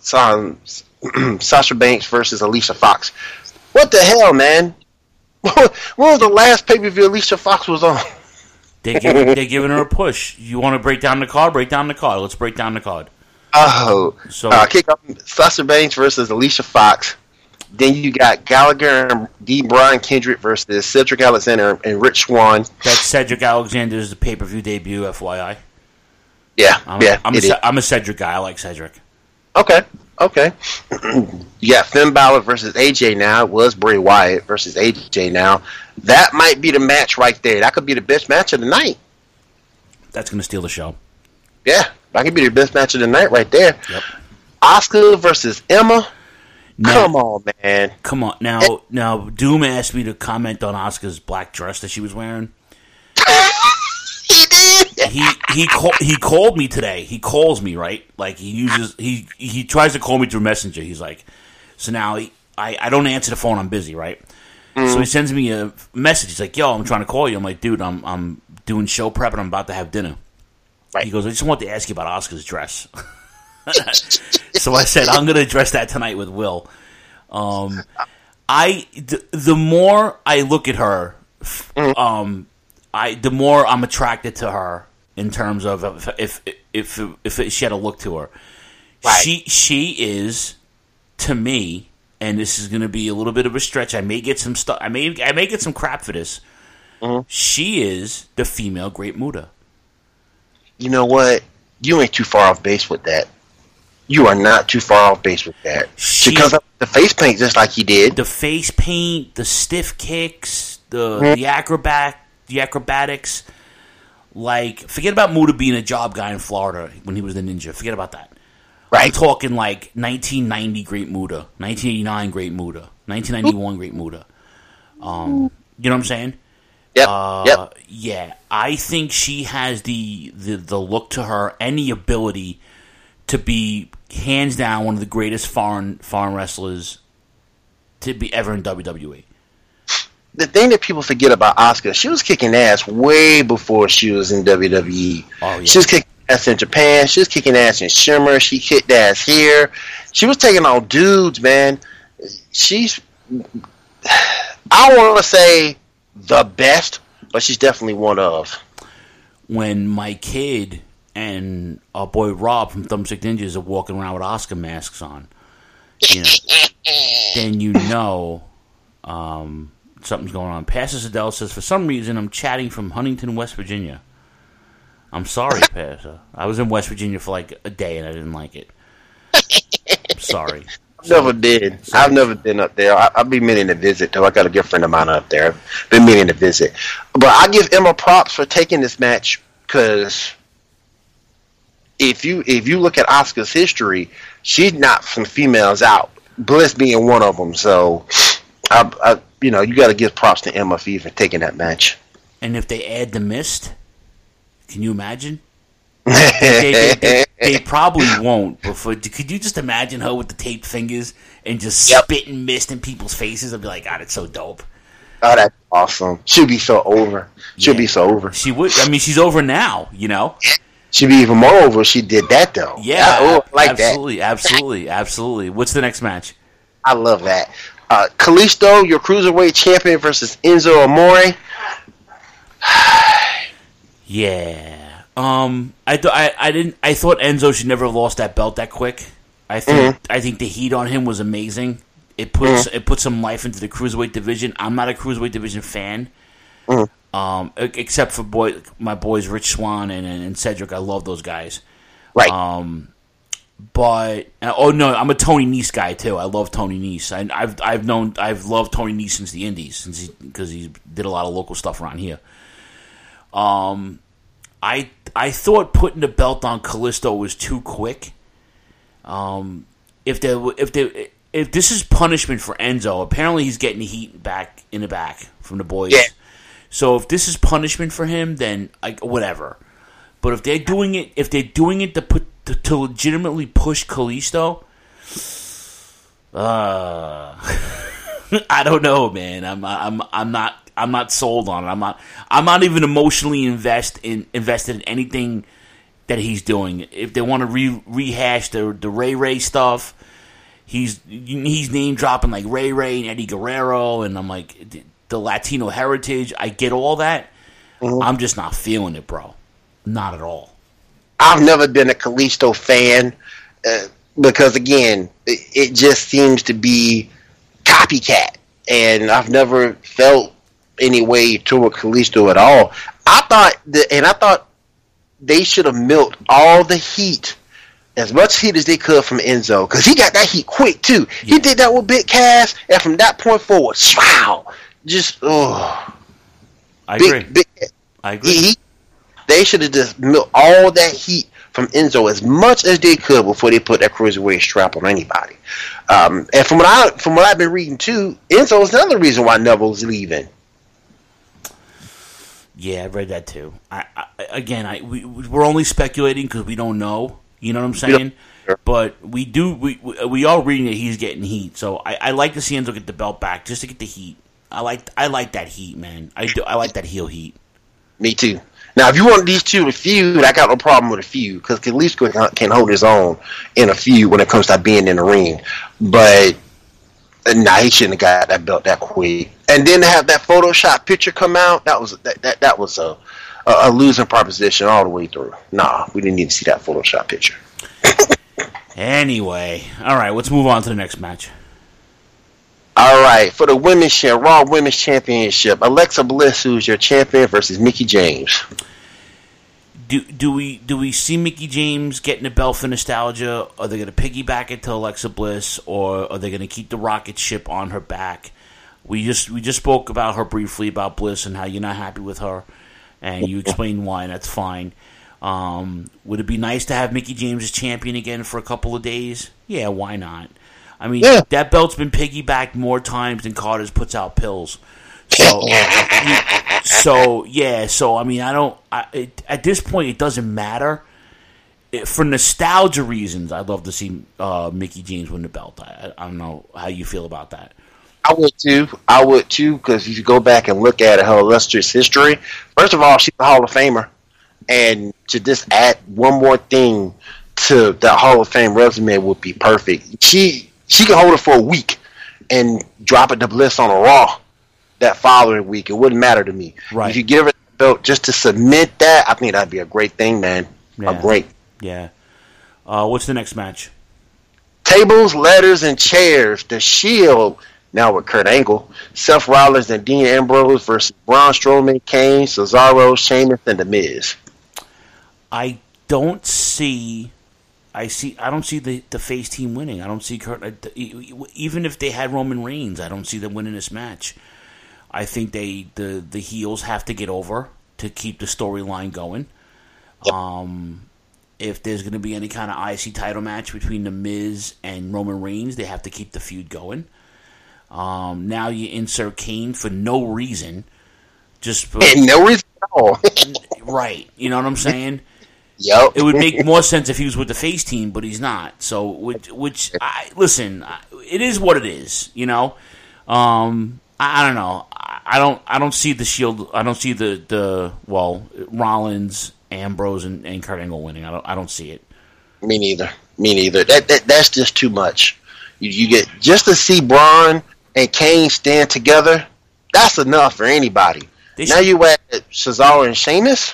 [SPEAKER 12] Banks versus Alicia Fox. What the hell, man? When was the last pay-per-view Alicia Fox was on?
[SPEAKER 6] They're giving her a push. You want to break down the card? Break down the card. Let's break down the card.
[SPEAKER 12] Oh, so kickoff Sasha Banks versus Alicia Fox. Then you got Gallagher and D. Brian Kendrick versus Cedric Alexander and Rich Swann.
[SPEAKER 6] That's Cedric Alexander's pay-per-view debut, FYI.
[SPEAKER 12] Yeah,
[SPEAKER 6] I'm a Cedric guy. I like Cedric.
[SPEAKER 12] Okay. You got Finn Balor versus AJ now. It was Bray Wyatt versus AJ now. That might be the match right there. That could be the best match of the night.
[SPEAKER 6] That's going to steal the show.
[SPEAKER 12] Yeah, that could be the best match of the night right there.
[SPEAKER 6] Yep.
[SPEAKER 12] Asuka versus Emma. Come on, man.
[SPEAKER 6] Come on. Now, Doom asked me to comment on Asuka's black dress that she was wearing.
[SPEAKER 12] He did.
[SPEAKER 6] He called me today. He calls me, right? Like he tries to call me through Messenger. He's like, so now I don't answer the phone. I'm busy, right? Mm-hmm. So he sends me a message. He's like, yo, I'm trying to call you. I'm like, dude, I'm doing show prep and I'm about to have dinner.
[SPEAKER 12] Right.
[SPEAKER 6] He goes, I just want to ask you about Asuka's dress. So I said, I'm going to address that tonight with Will. The more I look at her, the more I'm attracted to her in terms of if she had a look to her. Right. She is, to me, and this is going to be a little bit of a stretch. I may get some stuff. I may get some crap for this. Mm-hmm. She is the female Great Muta.
[SPEAKER 12] You know what? You ain't too far off base with that. You are not too far off base with that. She comes up with the face paint just like he did.
[SPEAKER 6] The face paint, the stiff kicks, the acrobatics. Like, forget about Muta being a job guy in Florida when he was the Ninja. Forget about that. Right. I'm talking like 1990 Great Muta, 1989 Great Muta, 1991 Great Muta. You know what I'm saying?
[SPEAKER 12] Yep.
[SPEAKER 6] Yeah, I think she has the look to her and the ability to be hands down one of the greatest foreign wrestlers to be ever in WWE.
[SPEAKER 12] The thing that people forget about Asuka, she was kicking ass way before she was in WWE.
[SPEAKER 6] Oh, yeah.
[SPEAKER 12] She was kicking ass in Japan. She was kicking ass in Shimmer. She kicked ass here. She was taking on dudes, man. She's, I don't want to say the best, but she's definitely one of.
[SPEAKER 6] When my kid and our boy Rob from Thumbstick Ninjas are walking around with Asuka masks on, then you know something's going on. Pastor Adele says, for some reason, I'm chatting from Huntington, West Virginia. I'm sorry, Pastor. I was in West Virginia for like a day and I didn't like it. I'm sorry.
[SPEAKER 12] Never did. Sorry. I've never been up there. I've been meaning to visit, though. I got a good friend of mine up there. Been meaning to visit. But I give Emma props for taking this match, because if you look at Asuka's history, she's knocked some females out, Bliss being one of them. So, you got to give props to Emma for even taking that match.
[SPEAKER 6] And if they add the Mist, can you imagine? They probably won't. But could you just imagine her with the taped fingers and just spitting mist in people's faces? I'd be like, God, it's so dope.
[SPEAKER 12] Oh, that's awesome. She'll be so over. She'll be so over.
[SPEAKER 6] She would. I mean, she's over now,
[SPEAKER 12] She'd be even more over if she did that, though.
[SPEAKER 6] Yeah,
[SPEAKER 12] I like
[SPEAKER 6] absolutely,
[SPEAKER 12] that.
[SPEAKER 6] Absolutely. What's the next match?
[SPEAKER 12] I love that. Kalisto, your Cruiserweight champion, versus Enzo Amore.
[SPEAKER 6] Yeah. I thought Enzo should never have lost that belt that quick. I think the heat on him was amazing. It put some life into the Cruiserweight division. I'm not a Cruiserweight division fan. Except for my boys Rich Swann and Cedric. I love those guys.
[SPEAKER 12] Right.
[SPEAKER 6] I'm a Tony Nese guy too. I love Tony Nese. I've loved Tony Nese since the Indies, because he did a lot of local stuff around here. I thought putting the belt on Kalisto was too quick. If this is punishment for Enzo, apparently he's getting the heat back in the back from the boys. Yeah. So if this is punishment for him, then whatever. But if they're doing it, to legitimately push Kalisto, I don't know, man. I'm not sold on it. I'm not even emotionally invested in anything that he's doing. If they want to rehash the Ray stuff, he's name dropping like Ray and Eddie Guerrero, and I'm like, the Latino heritage. I get all that. Mm-hmm. I'm just not feeling it, bro. Not at all.
[SPEAKER 12] I've never been a Kalisto fan because, again, it just seems to be copycat, and I've never felt any way toward Kalisto at all. I thought they should have milked all the heat, as much heat as they could, from Enzo, because he got that heat quick too. Yeah. He did that with Big Cass, and from that point forward, wow, just
[SPEAKER 6] I agree. I agree.
[SPEAKER 12] They should have just milked all that heat from Enzo as much as they could before they put that cruiserweight strap on anybody. And from what I've been reading too, Enzo is another reason why Neville's leaving.
[SPEAKER 6] Yeah, I read that too. We're only speculating because we don't know. You know what I'm saying? But we are reading that he's getting heat. So I like to see Enzo get the belt back just to get the heat. I like that heat, man. I like that heel heat.
[SPEAKER 12] Me too. Now, if you want these two to feud, I got no problem with a feud, because Kalisto can hold his own in a feud when it comes to being in the ring. But he shouldn't have got that belt that quick. And then to have that Photoshop picture come out, that was a losing proposition all the way through. Nah, we didn't need to see that Photoshop picture.
[SPEAKER 6] Anyway, all right, let's move on to the next match.
[SPEAKER 12] All right, for the Raw Women's Championship, Alexa Bliss, who's your champion, versus Mickie James.
[SPEAKER 6] Do we see Mickie James getting the belt for nostalgia? Are they going to piggyback it to Alexa Bliss, or are they going to keep the rocket ship on her back? We just spoke about her briefly, about Bliss and how you're not happy with her, and you explained why, and that's fine. Would it be nice to have Mickie James as champion again for a couple of days? Yeah, why not? I mean, that belt's been piggybacked more times than Carter's puts out pills. So, I mean, at this point, it doesn't matter. For nostalgia reasons, I'd love to see Mickie James win the belt. I don't know how you feel about that.
[SPEAKER 12] I would too, because if you go back and look at her illustrious history, first of all, she's a Hall of Famer, and to just add one more thing to that Hall of Fame resume would be perfect. She can hold it for a week and drop it to Bliss on a Raw that following week. It wouldn't matter to me.
[SPEAKER 6] Right.
[SPEAKER 12] If you give her the belt just to submit that, I think that'd be a great thing, man.
[SPEAKER 6] Yeah.
[SPEAKER 12] A great.
[SPEAKER 6] Yeah. What's the next match?
[SPEAKER 12] Tables, ladders, and chairs. The Shield, now with Kurt Angle. Seth Rollins and Dean Ambrose versus Braun Strowman, Kane, Cesaro, Sheamus, and The Miz.
[SPEAKER 6] I don't see the face team winning. I don't see Kurt. Even if they had Roman Reigns, I don't see them winning this match. I think the heels have to get over to keep the storyline going. Yep. If there's going to be any kind of IC title match between The Miz and Roman Reigns, they have to keep the feud going. Now you insert Kane for no reason.
[SPEAKER 12] No reason at all.
[SPEAKER 6] Right. You know what I'm saying?
[SPEAKER 12] Yep.
[SPEAKER 6] It would make more sense if he was with the face team, but he's not. So, listen, it is what it is, you know? I don't know. I don't see the Shield. I don't see the Rollins, Ambrose, and Kurt Angle winning. I don't see it.
[SPEAKER 12] Me neither. That's just too much. You get just to see Braun and Kane stand together. That's enough for anybody. Now you add Cesaro and Sheamus.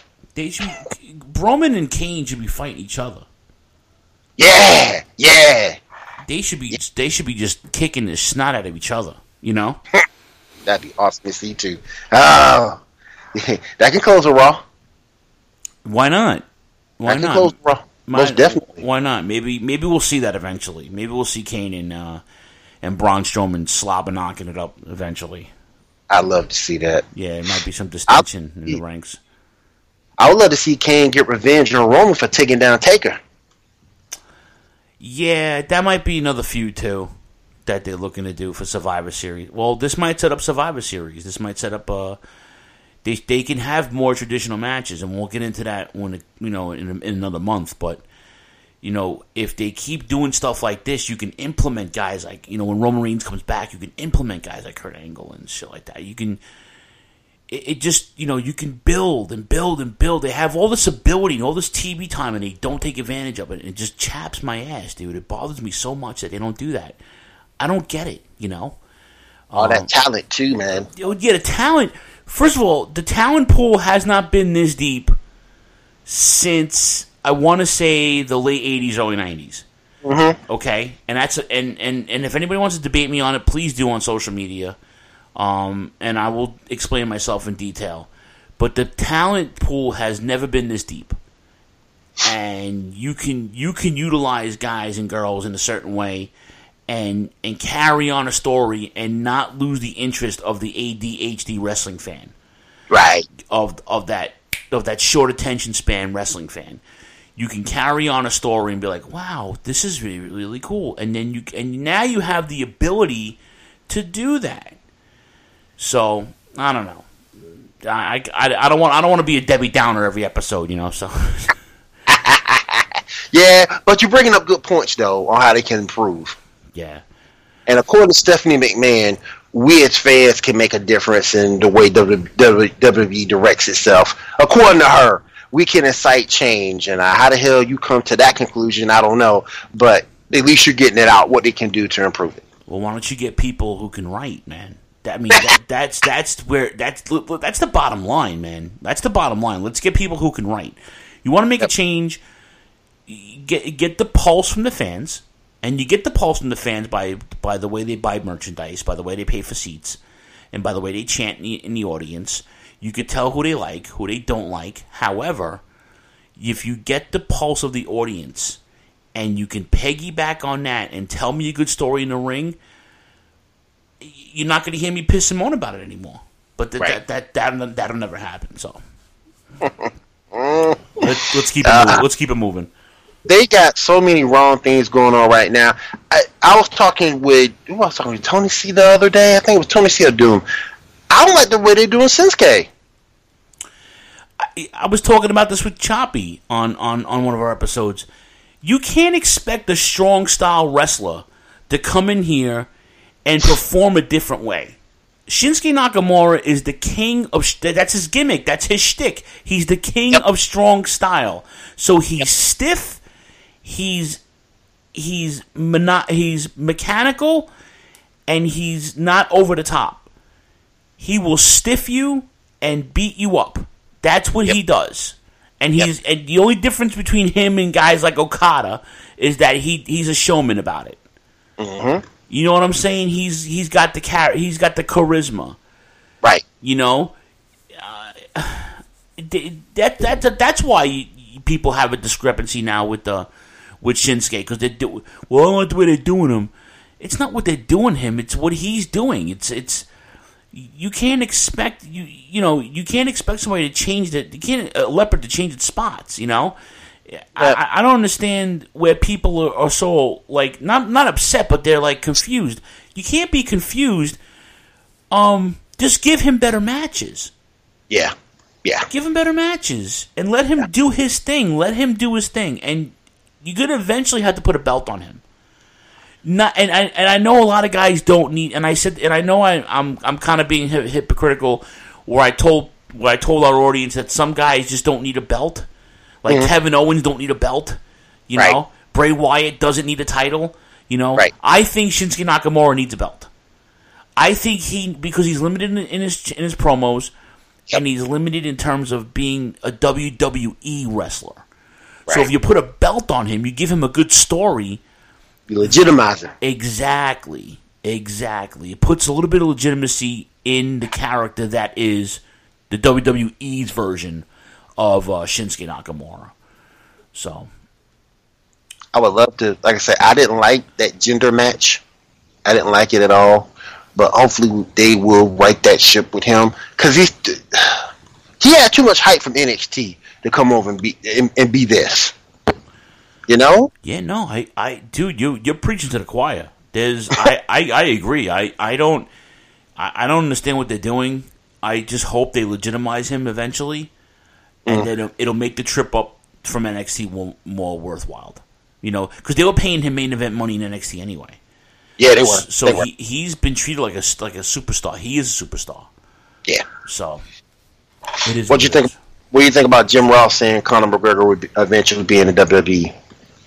[SPEAKER 6] Roman and Kane should be fighting each other.
[SPEAKER 12] Yeah.
[SPEAKER 6] They should be just kicking the snot out of each other. You know.
[SPEAKER 12] That'd be awesome to see too. Oh, that can close a Raw.
[SPEAKER 6] Why not?
[SPEAKER 12] That can close a Raw. Most definitely.
[SPEAKER 6] Why not? Maybe we'll see that eventually. Maybe we'll see Kane and Braun Strowman knocking it up eventually.
[SPEAKER 12] I'd love to see that.
[SPEAKER 6] Yeah, it might be some distinction in the ranks.
[SPEAKER 12] I would love to see Kane get revenge on Roman for taking down Taker.
[SPEAKER 6] Yeah, that might be another feud too that they're looking to do for Survivor Series. Well, this might set up Survivor Series. This might set up they can have more traditional matches, and we'll get into that when in another month. But if they keep doing stuff like this, you can implement guys like when Roman Reigns comes back, you can implement guys like Kurt Angle and shit like that. You can. It just, you can build and build and build. They have all this ability and all this TV time, and they don't take advantage of it. It just chaps my ass, dude. It bothers me so much that they don't do that. I don't get it,
[SPEAKER 12] All that talent, too, man.
[SPEAKER 6] Yeah, the talent. First of all, the talent pool has not been this deep since, I want to say, the late 80s, early 90s.
[SPEAKER 12] Mm-hmm.
[SPEAKER 6] Okay? And that's and if anybody wants to debate me on it, please do on social media. And I will explain myself in detail. But the talent pool has never been this deep. And you can utilize guys and girls in a certain way and carry on a story and not lose the interest of the ADHD wrestling fan.
[SPEAKER 12] Right.
[SPEAKER 6] Of that short attention span wrestling fan. You can carry on a story and be like, wow, this is really, really cool. And then now you have the ability to do that. So I don't know. I don't want to be a Debbie Downer every episode, So
[SPEAKER 12] yeah, but you're bringing up good points though on how they can improve.
[SPEAKER 6] Yeah.
[SPEAKER 12] And according to Stephanie McMahon, we as fans can make a difference in the way WWE directs itself. According to her, we can incite change. And how the hell you come to that conclusion, I don't know. But at least you're getting it out, what they can do to improve it.
[SPEAKER 6] Well, why don't you get people who can write, man? That's the bottom line, man. That's the bottom line. Let's get people who can write. You want to make a change, get the pulse from the fans, and you get the pulse from the fans by the way they buy merchandise, by the way they pay for seats, and by the way they chant in the audience. You could tell who they like, who they don't like. However, if you get the pulse of the audience and you can piggyback on that and tell me a good story in the ring, you're not going to hear me piss and moan about it anymore. But that'll never happen. So let's keep it moving. Let's keep it moving.
[SPEAKER 12] They got so many wrong things going on right now. I was talking with Tony C the other day. I think it was Tony C or Doom. I don't like the way they're doing Shinsuke.
[SPEAKER 6] I was talking about this with Choppy on one of our episodes. You can't expect a strong style wrestler to come in here and perform a different way. Shinsuke Nakamura is the king of... That's his gimmick. That's his shtick. He's the king of strong style. So he's stiff. He's mechanical, and he's not over the top. He will stiff you and beat you up. That's what he does. And and the only difference between him and guys like Okada is that he's a showman about it.
[SPEAKER 12] Mm-hmm.
[SPEAKER 6] You know what I'm saying? He's got the charisma,
[SPEAKER 12] right?
[SPEAKER 6] You know, that's why people have a discrepancy now with Shinsuke, because I don't like the way they're doing him. It's not what they're doing him; it's what he's doing. It's you can't expect you can't expect somebody to change that. You can't a leopard to change its spots. You know. I don't understand where people are so, like, not upset, but they're, like, confused. You can't be confused. Just give him better matches.
[SPEAKER 12] Yeah.
[SPEAKER 6] Give him better matches. And let him do his thing. Let him do his thing. And you're going to eventually have to put a belt on him. And I know a lot of guys don't need, and I know I'm kind of being hypocritical where I told our audience that some guys just don't need a belt. Like Kevin Owens don't need a belt, you know. Bray Wyatt doesn't need a title, you know.
[SPEAKER 12] Right.
[SPEAKER 6] I think Shinsuke Nakamura needs a belt. I think because he's limited in his promos, and he's limited in terms of being a WWE wrestler. Right. So if you put a belt on him, you give him a good story.
[SPEAKER 12] You legitimize him.
[SPEAKER 6] Exactly. It puts a little bit of legitimacy in the character that is the WWE's version of Shinsuke Nakamura. So
[SPEAKER 12] I would love to, like I said, I didn't like that gender match. I didn't like it at all. But hopefully they will right that ship with him, because he had too much hype from NXT to come over and be this. You know?
[SPEAKER 6] Yeah, no, dude, you're preaching to the choir. I agree. I don't understand what they're doing. I just hope they legitimize him eventually. And then it'll make the trip up from NXT more worthwhile. You know, because they were paying him main event money in NXT anyway.
[SPEAKER 12] Yeah, they were.
[SPEAKER 6] So he's been treated like a superstar. He is a superstar.
[SPEAKER 12] Yeah.
[SPEAKER 6] So it is.
[SPEAKER 12] What do you think? What do you think about Jim Ross saying Conor McGregor would eventually be in the WWE?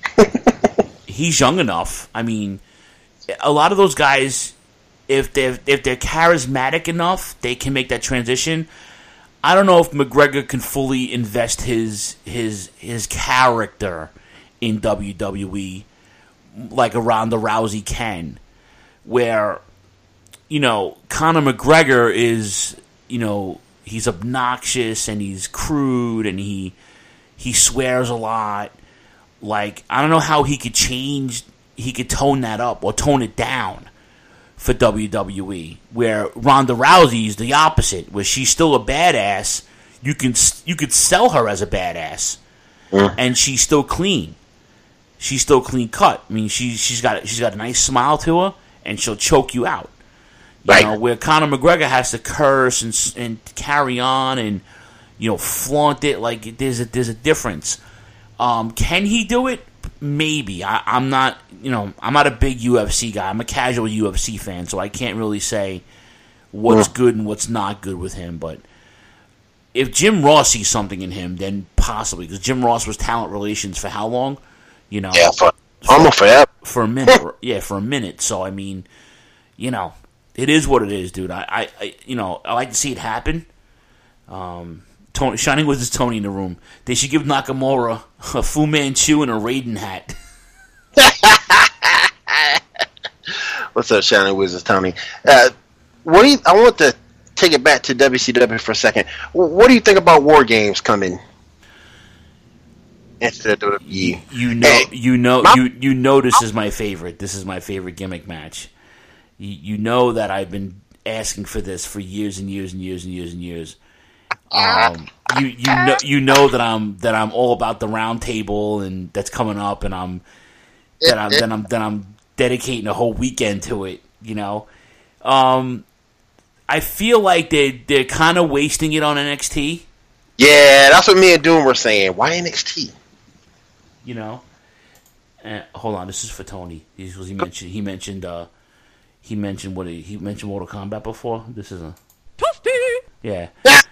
[SPEAKER 6] He's young enough. I mean, a lot of those guys, if they're charismatic enough, they can make that transition. I don't know if McGregor can fully invest his character in WWE like a Ronda Rousey can, where, you know, Conor McGregor is, you know, he's obnoxious and he's crude and he swears a lot. Like, I don't know how he could tone that up or tone it down for WWE, where Ronda Rousey is the opposite, where she's still a badass. You could sell her as a badass, and she's still clean. She's still clean cut. I mean, she's got a nice smile to her, and she'll choke you out. You know, where Conor McGregor has to curse and carry on and, you know, flaunt it. Like, there's a difference. Can he do it? Maybe. I'm not a big UFC guy. I'm a casual UFC fan, so I can't really say what's good and what's not good with him. But if Jim Ross sees something in him, then possibly, because Jim Ross was talent relations for how long? You know,
[SPEAKER 12] almost forever.
[SPEAKER 6] For a minute, for a minute. So I mean, you know, it is what it is, dude. I like to see it happen. Tony, Shining Wizards Tony in the room. They should give Nakamura a Fu Manchu and a Raiden hat.
[SPEAKER 12] What's up, Shining Wizards Tony? I want to take it back to WCW for a second. What do you think about War Games coming into WWE?
[SPEAKER 6] You know this is my favorite. This is my favorite gimmick match. You know that I've been asking for this for years and years and years and years and years. You know that I'm all about the round table, and that's coming up, and I'm dedicating a whole weekend to it. You know, I feel like they're kind of wasting it on NXT.
[SPEAKER 12] Yeah, that's what me and Doom were saying. Why NXT?
[SPEAKER 6] You know, hold on, this is for Tony. He mentioned he mentioned Mortal Kombat before. This is a yeah.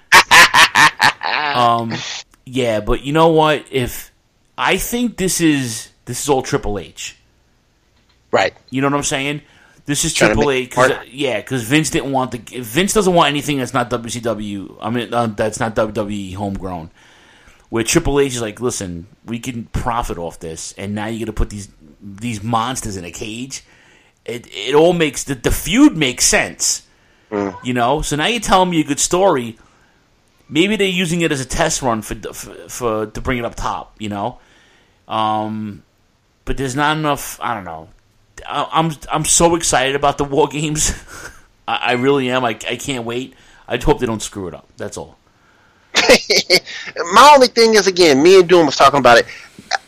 [SPEAKER 6] Yeah, but you know what? If I think this is all Triple H,
[SPEAKER 12] right?
[SPEAKER 6] You know what I'm saying? This is Triple H, because Vince didn't want Vince doesn't want anything that's not WCW. I mean, that's not WWE homegrown. Where Triple H is like, listen, we can profit off this, and now you're gonna put these monsters in a cage. It all makes the feud makes sense, you know. So now you're telling me a good story. Maybe they're using it as a test run for to bring it up top, you know. But there's not enough. I don't know. I'm so excited about the War Games. I really am. I can't wait. I hope they don't screw it up. That's all.
[SPEAKER 12] My only thing is, again, me and Doom was talking about it.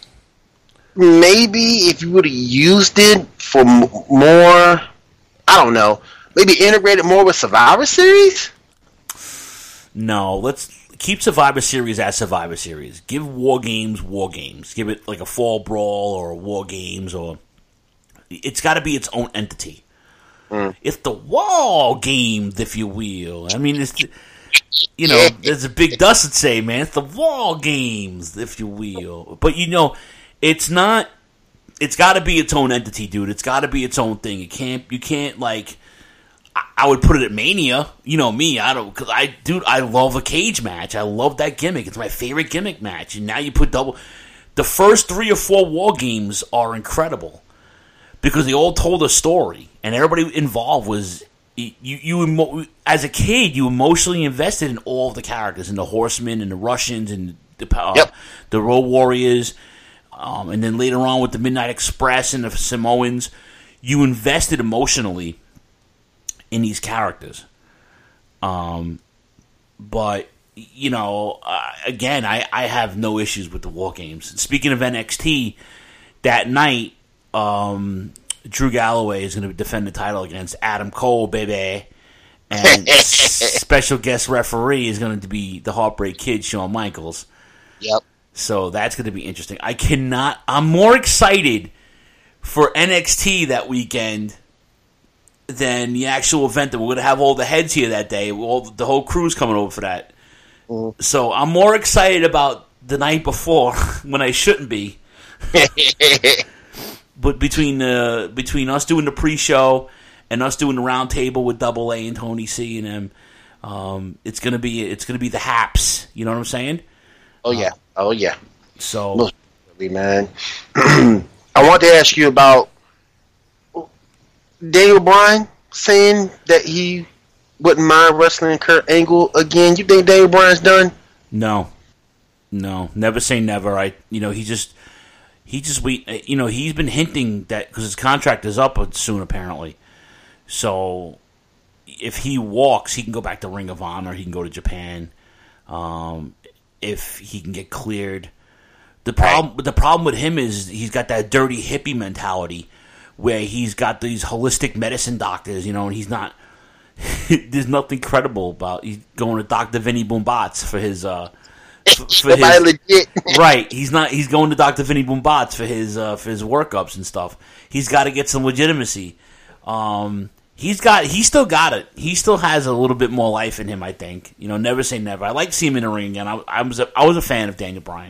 [SPEAKER 12] Maybe if you would have used it for more, I don't know, maybe integrate it more with Survivor Series?
[SPEAKER 6] No, let's keep Survivor Series as Survivor Series. Give War Games War Games. Give it like a Fall Brawl or War Games, or it's got to be its own entity. It's the War Games, if you will. I mean, it's you know, there's a big dust to say, man. It's the War Games, if you will. But you know, it's not. It's got to be its own entity, dude. It's got to be its own thing. You can't like. I would put it at Mania. You know me. I don't, because I love a cage match. I love that gimmick. It's my favorite gimmick match. And now you put double. The first 3 or 4 War Games are incredible because they all told a story, and everybody involved was. You as a kid, you emotionally invested in all of the characters, and the Horsemen, and the Russians, and the Road Warriors, and then later on with the Midnight Express and the Samoans, you invested emotionally in these characters. But you know, again, I have no issues with the War Games. Speaking of NXT, that night, Drew Galloway is going to defend the title against Adam Cole, baby. And special guest referee is going to be the Heartbreak Kid, Shawn Michaels.
[SPEAKER 12] Yep.
[SPEAKER 6] So that's going to be interesting. I'm more excited for NXT that weekend than the actual event that we're going to have all the heads here that day. The whole crew's coming over for that. So I'm more excited about the night before when I shouldn't be. But between us doing the pre-show and us doing the round table with Double A and Tony C and them, it's gonna be the haps. You know what I'm saying?
[SPEAKER 12] Oh yeah.
[SPEAKER 6] So,
[SPEAKER 12] most definitely, man. I want to ask you about Daniel Bryan saying that he wouldn't mind wrestling Kurt Angle again. You think Daniel Bryan's done?
[SPEAKER 6] No, never say never. He's been hinting that because his contract is up soon, apparently. So if he walks, he can go back to Ring of Honor. He can go to Japan. If he can get cleared, the problem with him is he's got that dirty hippie mentality where he's got these holistic medicine doctors, you know, and he's not. There's nothing credible about he's going to Dr. Vinny Boombots for his.
[SPEAKER 12] Legit.
[SPEAKER 6] Right, he's not. He's going to Dr. Vinny Boombots for his workups and stuff. He's got to get some legitimacy. He still got it. He still has a little bit more life in him, I think. You know, never say never. I like to see him in the ring again. I was a fan of Daniel Bryan.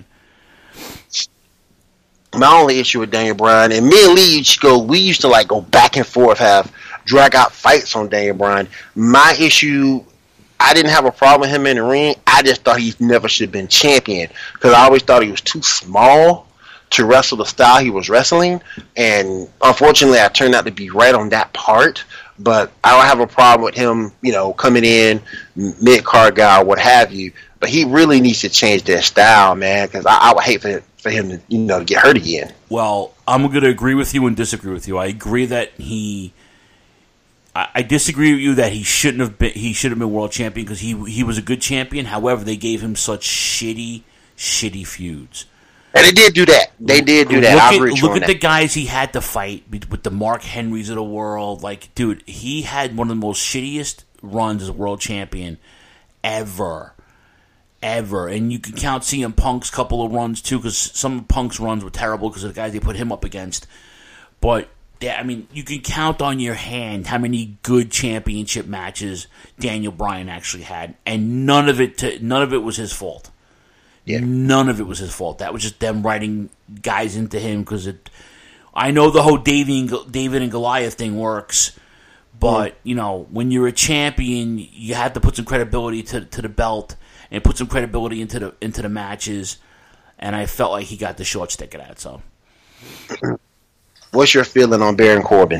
[SPEAKER 12] My only issue with Daniel Bryan, and me and Lee we used to like go back and forth, have drag out fights on Daniel Bryan. My issue, I didn't have a problem with him in the ring. I just thought he never should have been champion because I always thought he was too small to wrestle the style he was wrestling. And unfortunately, I turned out to be right on that part. But I don't have a problem with him, you know, coming in, mid-card guy or what have you. But he really needs to change that style, man, because I would hate for him to, you know, to get hurt again.
[SPEAKER 6] Well, I'm going to agree with you and disagree with you. I agree that I disagree with you that he shouldn't have been world champion because he was a good champion. However, they gave him such shitty feuds.
[SPEAKER 12] And they did do that.
[SPEAKER 6] Look at the guys he had to fight with the Mark Henrys of the world. Like, dude, he had one of the most shittiest runs as a world champion ever. And you can count CM Punk's couple of runs, too, because some of Punk's runs were terrible because of the guys they put him up against. But I mean, you can count on your hand how many good championship matches Daniel Bryan actually had, and none of it was his fault.
[SPEAKER 12] Yeah.
[SPEAKER 6] None of it was his fault. That was just them writing guys into him because I know the whole David and Goliath thing works, but when you're a champion, you have to put some credibility to the belt and put some credibility into the matches. And I felt like he got the short stick of that. So.
[SPEAKER 12] What's your feeling on Baron Corbin?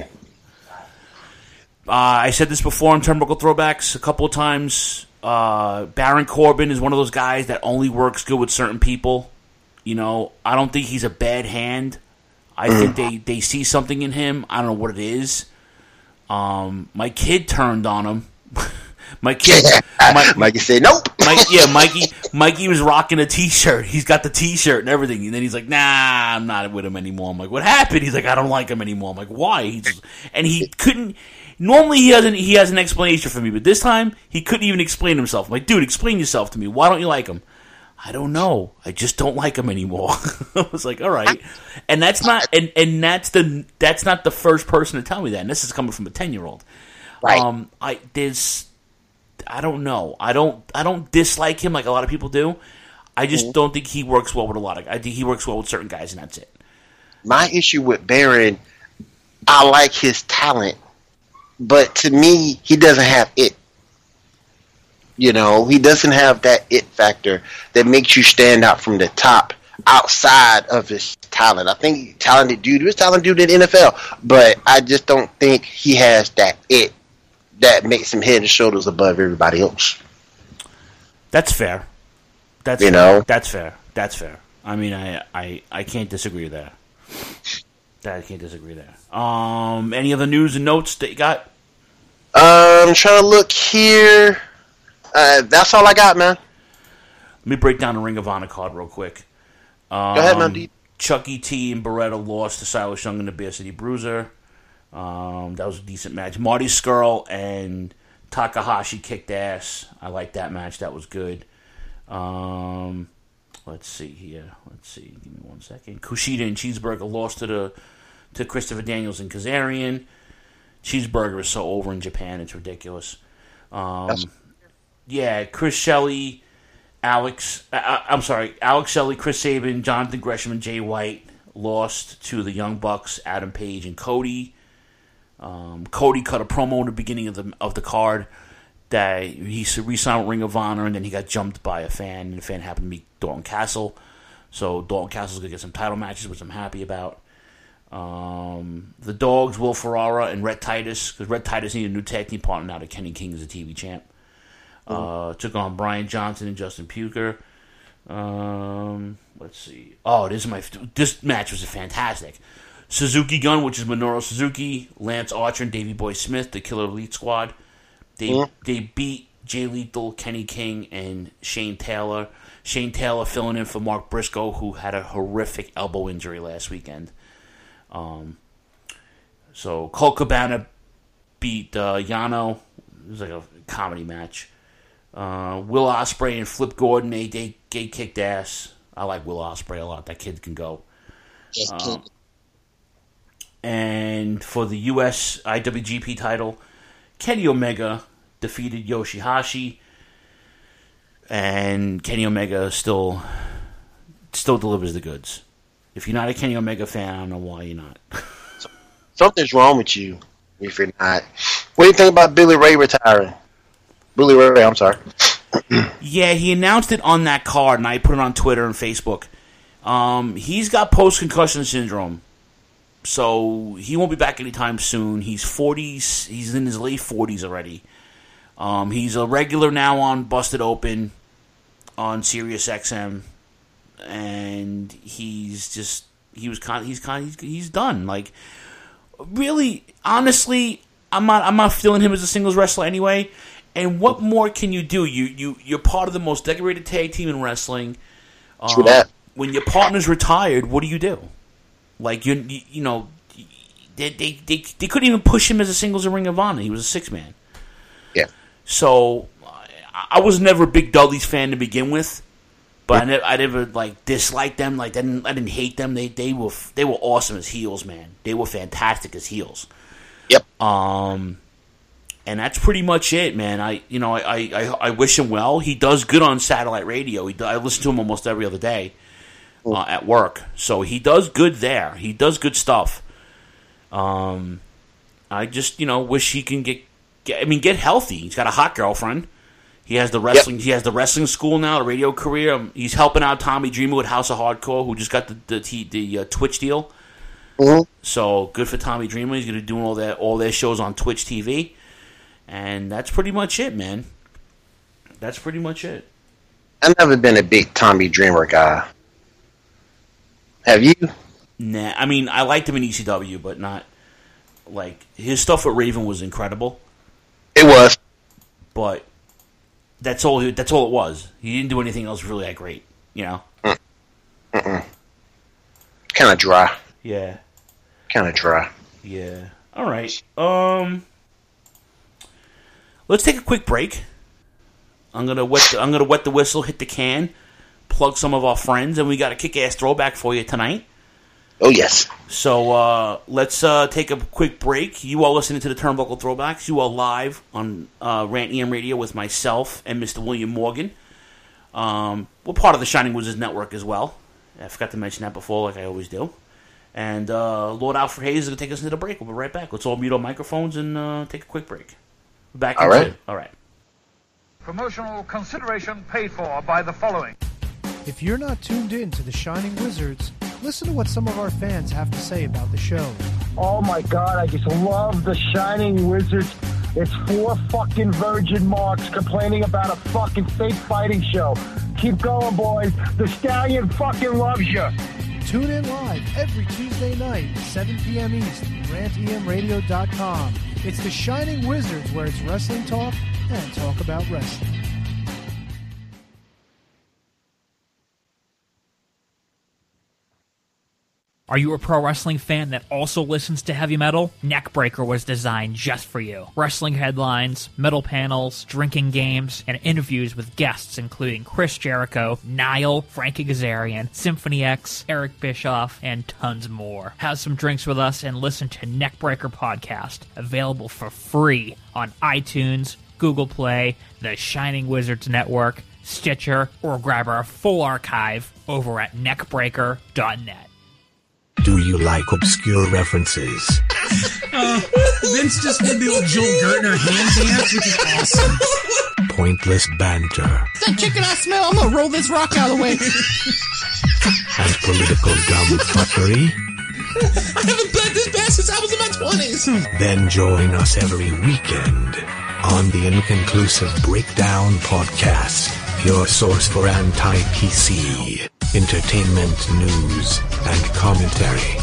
[SPEAKER 6] I said this before on Turnbuckle Throwbacks a couple of times. Baron Corbin is one of those guys that only works good with certain people. I don't think he's a bad hand. I think they see something in him. I don't know what it is. My kid turned on him. Mikey said nope. Mikey was rocking a T-shirt. He's got the T-shirt and everything, and then he's like, "Nah, I'm not with him anymore." I'm like, "What happened?" He's like, "I don't like him anymore." I'm like, "Why?" And he couldn't. Normally he has an explanation for me, but this time he couldn't even explain himself. I'm like, "Dude, explain yourself to me. Why don't you like him?" "I don't know. I just don't like him anymore." I was like, "All right," and that's not that's not the first person to tell me that. And this is coming from a 10-year-old.
[SPEAKER 12] Right.
[SPEAKER 6] I don't know. I don't dislike him like a lot of people do. I just don't think he works well with a lot of. I think he works well with certain guys, and that's it.
[SPEAKER 12] My issue with Baron, I like his talent, but to me, he doesn't have it. He doesn't have that it factor that makes you stand out from the top outside of his talent. I think he's a talented dude. He was a talented dude in the NFL, but I just don't think he has that it that makes him head and shoulders above everybody else.
[SPEAKER 6] That's fair. That's fair. That's fair. I mean, I can't disagree there. I can't disagree there. Any other news and notes that you got?
[SPEAKER 12] I'm trying to look here. That's all I got, man.
[SPEAKER 6] Let me break down the Ring of Honor card real quick.
[SPEAKER 12] Go ahead, man. D.
[SPEAKER 6] Chucky T and Beretta lost to Silas Young and the Bear City Bruiser. That was a decent match. Marty Scurll and Takahashi kicked ass. I like that match. That was good. Let's see here. Give me 1 second. Kushida and Cheeseburger lost to Christopher Daniels and Kazarian. Cheeseburger is so over in Japan. It's ridiculous. Chris Shelley, Alex Shelley, Chris Sabin, Jonathan Gresham, and Jay White lost to the Young Bucks, Adam Page, and Cody. Cody cut a promo in the beginning of the card that he re-signed with Ring of Honor, and then he got jumped by a fan, and the fan happened to be Dalton Castle. So Dalton Castle's going to get some title matches, which I'm happy about. The Dogs, Will Ferrara and Rhett Titus, because Rhett Titus needed a new tag team partner now that Kenny King is a TV champ. Took on Brian Johnson and Justin Puker. Let's see. Oh, this match was fantastic. Suzuki Gun, which is Minoru Suzuki, Lance Archer, and Davey Boy Smith, the Killer Elite Squad. They beat Jay Lethal, Kenny King, and Shane Taylor. Shane Taylor filling in for Mark Briscoe, who had a horrific elbow injury last weekend. So Colt Cabana beat Yano. It was like a comedy match. Will Ospreay and Flip Gordon, they kicked ass. I like Will Ospreay a lot. That kid can go. And for the U.S. IWGP title, Kenny Omega defeated Yoshihashi. And Kenny Omega still delivers the goods. If you're not a Kenny Omega fan, I don't know why you're not.
[SPEAKER 12] Something's wrong with you if you're not. What do you think about Billy Ray retiring? Billy Ray, I'm sorry.
[SPEAKER 6] Yeah, he announced it on that card, and I put it on Twitter and Facebook. He's got post-concussion syndrome, so he won't be back anytime soon. He's 40s. He's in his late 40s already. He's a regular now on Busted Open on Sirius XM, and he's done. Like, really, honestly, I'm not feeling him as a singles wrestler anyway. And what more can you do? You're part of the most decorated tag team in wrestling.
[SPEAKER 12] True that.
[SPEAKER 6] When your partner's retired, what do you do? Like they couldn't even push him as a singles in Ring of Honor. He was a 6-man.
[SPEAKER 12] Yeah.
[SPEAKER 6] So I was never a big Dudley's fan to begin with, But I never like disliked them. Like I didn't hate them. They were awesome as heels, man. They were fantastic as heels.
[SPEAKER 12] Yep.
[SPEAKER 6] And that's pretty much it, man. I wish him well. He does good on satellite radio. I listen to him almost every other day at work. So he does good there. He does good stuff. I just wish he can get healthy. He's got a hot girlfriend. He has the wrestling. Yep. He has the wrestling school now, the radio career. He's helping out Tommy Dreamer with House of Hardcore, who just got the Twitch deal.
[SPEAKER 12] Mm-hmm.
[SPEAKER 6] So good for Tommy Dreamer. He's going to do all their shows on Twitch TV, and that's pretty much it, man. That's pretty much it.
[SPEAKER 12] I've never been a big Tommy Dreamer guy. Have you?
[SPEAKER 6] Nah, I mean I liked him in ECW, but not like his stuff with Raven was incredible.
[SPEAKER 12] It was,
[SPEAKER 6] but. That's all it was. He didn't do anything else really that great,
[SPEAKER 12] Kind of dry.
[SPEAKER 6] Yeah.
[SPEAKER 12] Kind of dry.
[SPEAKER 6] Yeah. All right. Let's take a quick break. I'm gonna wet the whistle, hit the can, plug some of our friends, and we got a kick-ass throwback for you tonight.
[SPEAKER 12] Oh, yes.
[SPEAKER 6] So let's take a quick break. You are listening to the Turnbuckle Throwbacks. You are live on Rant EM Radio with myself and Mr. William Morgan. We're part of the Shining Wizards Network as well. I forgot to mention that before, like I always do. And Lord Alfred Hayes is going to take us into the break. We'll be right back. Let's all mute our microphones and take a quick break. We're back in two. All right.
[SPEAKER 13] Promotional consideration paid for by the following.
[SPEAKER 5] If you're not tuned in to the Shining Wizards, listen to what some of our fans have to say about the show.
[SPEAKER 14] Oh my God, I just love the Shining Wizards. It's 4 fucking virgin marks complaining about a fucking fake fighting show. Keep going, boys. The Stallion fucking loves you.
[SPEAKER 5] Tune in live every Tuesday night, 7 p.m. East, rantemradio.com. It's the Shining Wizards, where it's wrestling talk and talk about wrestling.
[SPEAKER 15] Are you a pro wrestling fan that also listens to heavy metal? Neckbreaker was designed just for you. Wrestling headlines, metal panels, drinking games, and interviews with guests including Chris Jericho, Nile, Frankie Kazarian, Symphony X, Eric Bischoff, and tons more. Have some drinks with us and listen to Neckbreaker Podcast, available for free on iTunes, Google Play, the Shining Wizards Network, Stitcher, or grab our full archive over at neckbreaker.net.
[SPEAKER 16] Do you like obscure references?
[SPEAKER 17] Vince just did the old Joel Gertner hand dance, which is awesome.
[SPEAKER 16] Pointless banter.
[SPEAKER 17] That chicken I smell, I'm gonna roll this rock out of the way.
[SPEAKER 16] And political gumfuckery.
[SPEAKER 17] I haven't played this band since I was in my 20s.
[SPEAKER 16] Then join us every weekend on the Inconclusive Breakdown Podcast, your source for anti-PC entertainment, news, and commentary.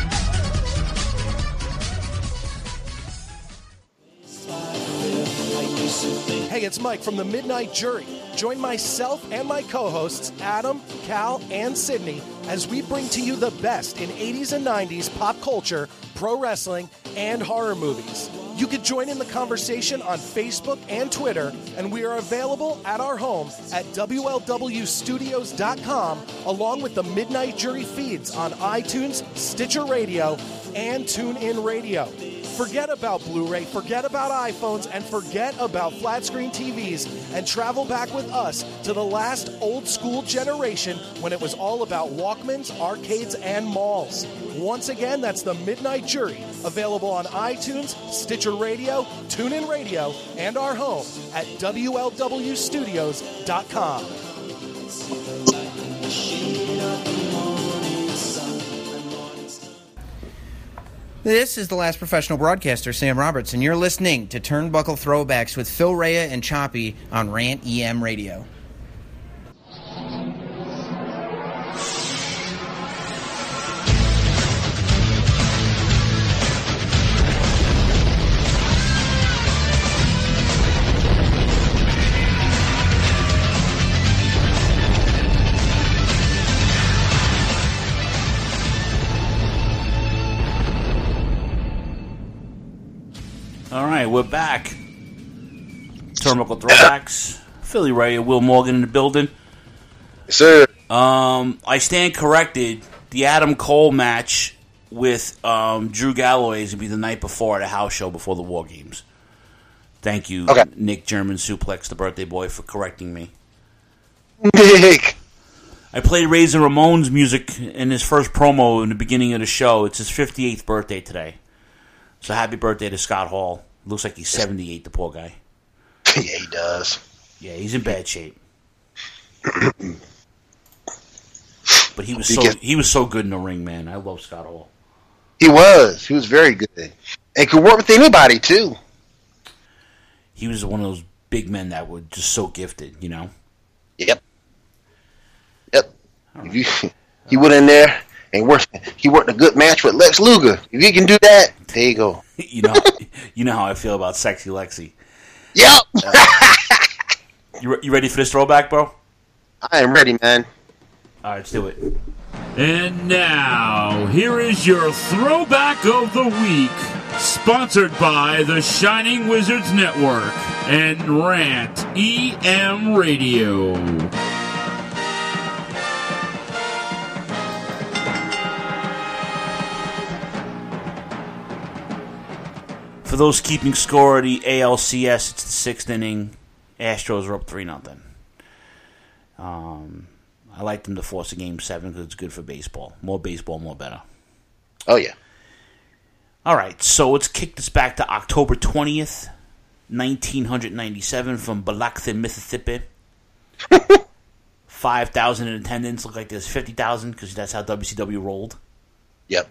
[SPEAKER 18] Hey, it's Mike from the Midnight Jury. Join myself and my co-hosts, Adam, Cal, and Sydney, as we bring to you the best in 80s and 90s pop culture, pro wrestling, and horror movies. You can join in the conversation on Facebook and Twitter, and we are available at our home at WLWstudios.com, along with the Midnight Jury feeds on iTunes, Stitcher Radio, and TuneIn Radio. Forget about Blu-ray, forget about iPhones, and forget about flat-screen TVs, and travel back with us to the last old-school generation when it was all about Walkmans, arcades, and malls. Once again, that's the Midnight Jury, available on iTunes, Stitcher Radio, TuneIn Radio, and our home at WLWstudios.com.
[SPEAKER 19] This is the last professional broadcaster, Sam Roberts, and you're listening to Turnbuckle Throwbacks with Phil Rhea and Choppy on Rant EM Radio.
[SPEAKER 6] All right, we're back. Turnbuckle Throwbacks. Philly Ray, Will Morgan in the building.
[SPEAKER 12] Yes, sir.
[SPEAKER 6] I stand corrected. The Adam Cole match with Drew Galloway is going to be the night before at a house show before the War Games. Thank you, Nick German Suplex, the birthday boy, for correcting me.
[SPEAKER 12] Nick!
[SPEAKER 6] I played Razor Ramon's music in his first promo in the beginning of the show. It's his 58th birthday today. So happy birthday to Scott Hall. Looks like he's 78, the poor guy.
[SPEAKER 12] Yeah, he does.
[SPEAKER 6] Yeah, he's in bad shape. But he was so good in the ring, man. I love Scott Hall.
[SPEAKER 12] He was very good. And could work with anybody, too.
[SPEAKER 6] He was one of those big men that were just so gifted, you know?
[SPEAKER 12] Yep. He went in there and he worked a good match with Lex Luger. If he can do that, there you go.
[SPEAKER 6] You know how I feel about Sexy Lexi.
[SPEAKER 12] Yep.
[SPEAKER 6] You ready for this throwback, bro?
[SPEAKER 12] I am ready, man.
[SPEAKER 6] All right, let's do it.
[SPEAKER 20] And now, here is your Throwback of the Week, sponsored by the Shining Wizards Network and Rant EM Radio.
[SPEAKER 6] For those keeping score of the ALCS, it's the sixth inning. Astros are up 3-0. I like them to force a Game 7 because it's good for baseball. More baseball, more better.
[SPEAKER 12] Oh, yeah.
[SPEAKER 6] All right, so let's kick this back to October 20th, 1997 from Biloxi, Mississippi. 5,000 in attendance. Look like there's 50,000 because that's how WCW rolled.
[SPEAKER 12] Yep.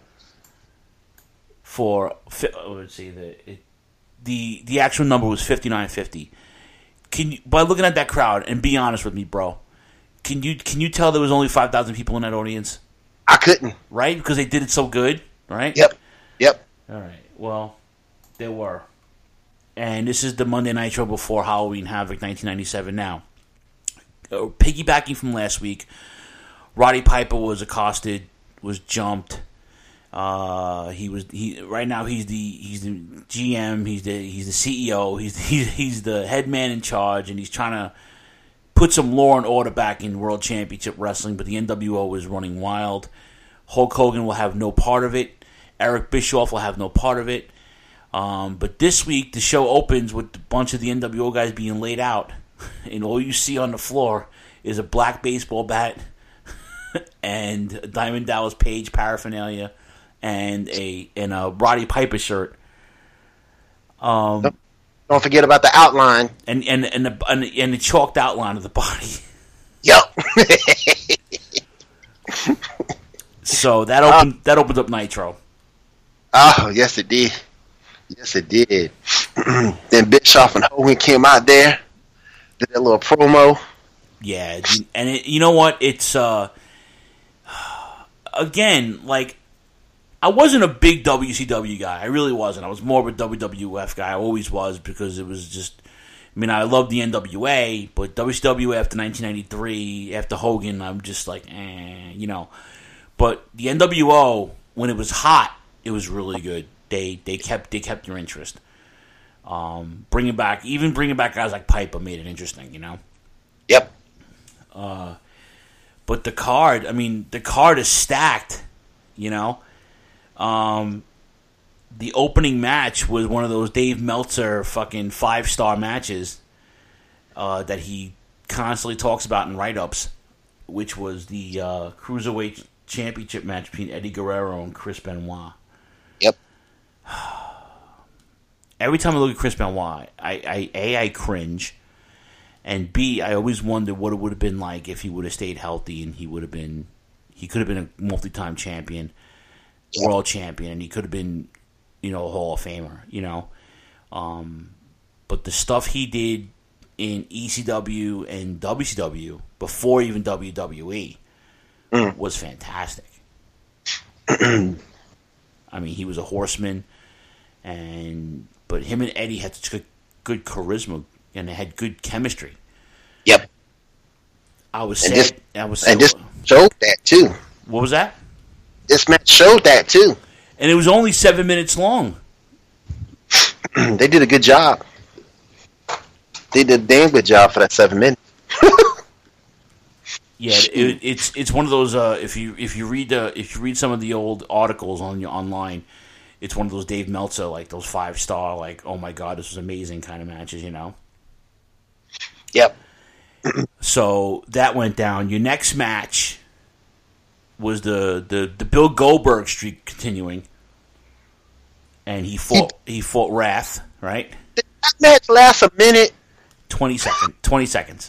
[SPEAKER 6] Let's see, the actual number was 5,950. By looking at that crowd, and be honest with me, bro, can you tell there was only 5,000 people in that audience?
[SPEAKER 12] I couldn't.
[SPEAKER 6] Right? Because they did it so good, right?
[SPEAKER 12] Yep.
[SPEAKER 6] All right. Well, there were. And this is the Monday Nitro before Halloween Havoc 1997 now. Piggybacking from last week, Roddy Piper was accosted, was jumped. Right now he's the GM, he's the CEO, he's the head man in charge, and he's trying to put some law and order back in World Championship Wrestling, but the NWO is running wild. Hulk Hogan will have no part of it. Eric Bischoff will have no part of it. But this week the show opens with a bunch of the NWO guys being laid out, and all you see on the floor is a black baseball bat and a Diamond Dallas Page paraphernalia. And a Roddy Piper shirt.
[SPEAKER 12] Don't forget about the outline
[SPEAKER 6] and the chalked outline of the body.
[SPEAKER 12] Yep.
[SPEAKER 6] So that opened up Nitro.
[SPEAKER 12] Oh yes, it did. Yes, it did. Then Bischoff and Hogan came out there, did that little promo.
[SPEAKER 6] Yeah, and you know what? It's again like. I wasn't a big WCW guy. I really wasn't. I was more of a WWF guy. I always was because it was just... I mean, I loved the NWA, but WCW after 1993, after Hogan, I'm just like, you know. But the NWO, when it was hot, it was really good. They kept your interest. Bringing back guys like Piper made it interesting, you know.
[SPEAKER 12] Yep.
[SPEAKER 6] But the card is stacked, you know. The opening match was one of those Dave Meltzer fucking 5-star matches that he constantly talks about in write-ups, which was the Cruiserweight Championship match between Eddie Guerrero and Chris Benoit.
[SPEAKER 12] Yep.
[SPEAKER 6] Every time I look at Chris Benoit, I cringe, and B, I always wonder what it would have been like if he would have stayed healthy and he could have been a multi-time champion. World champion, and he could have been, you know, a Hall of Famer, you know. But the stuff he did in ECW and WCW before even WWE was fantastic. I mean, he was a horseman, but him and Eddie had such good charisma, and they had good chemistry.
[SPEAKER 12] Yep.
[SPEAKER 6] And
[SPEAKER 12] this showed that too.
[SPEAKER 6] What was that?
[SPEAKER 12] This match showed that too.
[SPEAKER 6] And it was only 7 minutes long.
[SPEAKER 12] They did a good job. They did a damn good job for that 7 minutes.
[SPEAKER 6] Yeah, it's one of those. If you read some of the old articles online, it's one of those Dave Meltzer, like those 5-star, like, oh my god, this was amazing kind of matches, you know.
[SPEAKER 12] Yep.
[SPEAKER 6] So that went down. Your next match was the Bill Goldberg streak continuing, and he fought Wrath, right?
[SPEAKER 12] Did that match last a minute?
[SPEAKER 6] 20 seconds.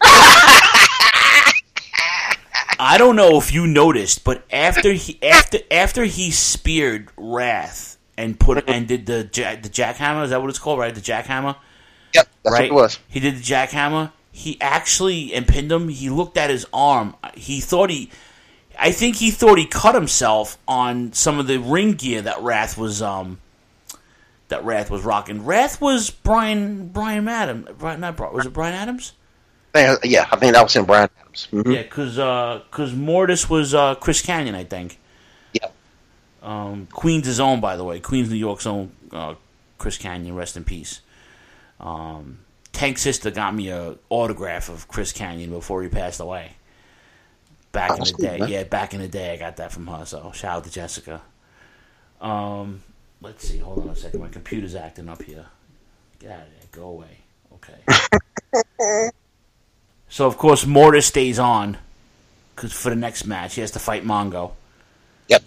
[SPEAKER 6] I don't know if you noticed, but after he speared Wrath and did the jackhammer, is that what it's called, right? The jackhammer.
[SPEAKER 12] Yep, that's
[SPEAKER 6] right?
[SPEAKER 12] what it was.
[SPEAKER 6] He did the jackhammer. He actually pinned him. He looked at his arm. I think he thought he cut himself on some of the ring gear that Wrath was rocking. Wrath was Brian Adams. Was it Brian Adams?
[SPEAKER 12] Yeah, I think that was him, Brian Adams. Mm-hmm.
[SPEAKER 6] Yeah, because Mortis was Chris Kanyon, I think.
[SPEAKER 12] Yep.
[SPEAKER 6] Queens' his own, by the way. Queens, New York's own Chris Kanyon, rest in peace. Tank's sister got me an autograph of Chris Kanyon before he passed away. Back in the day. Man. Yeah, back in the day I got that from her, so shout out to Jessica. Let's see, hold on a second. My computer's acting up here. Get out of there. Go away. Okay. So, of course, Mortis stays on because for the next match, he has to fight Mongo.
[SPEAKER 12] Yep.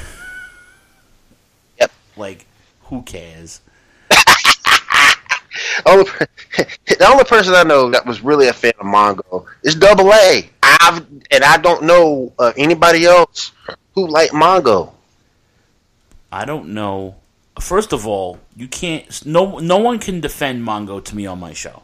[SPEAKER 12] Yep.
[SPEAKER 6] Like, who cares?
[SPEAKER 12] The only person I know that was really a fan of Mongo is Double A. I don't know anybody else who liked Mongo.
[SPEAKER 6] I don't know. First of all, you can't. No one can defend Mongo to me on my show.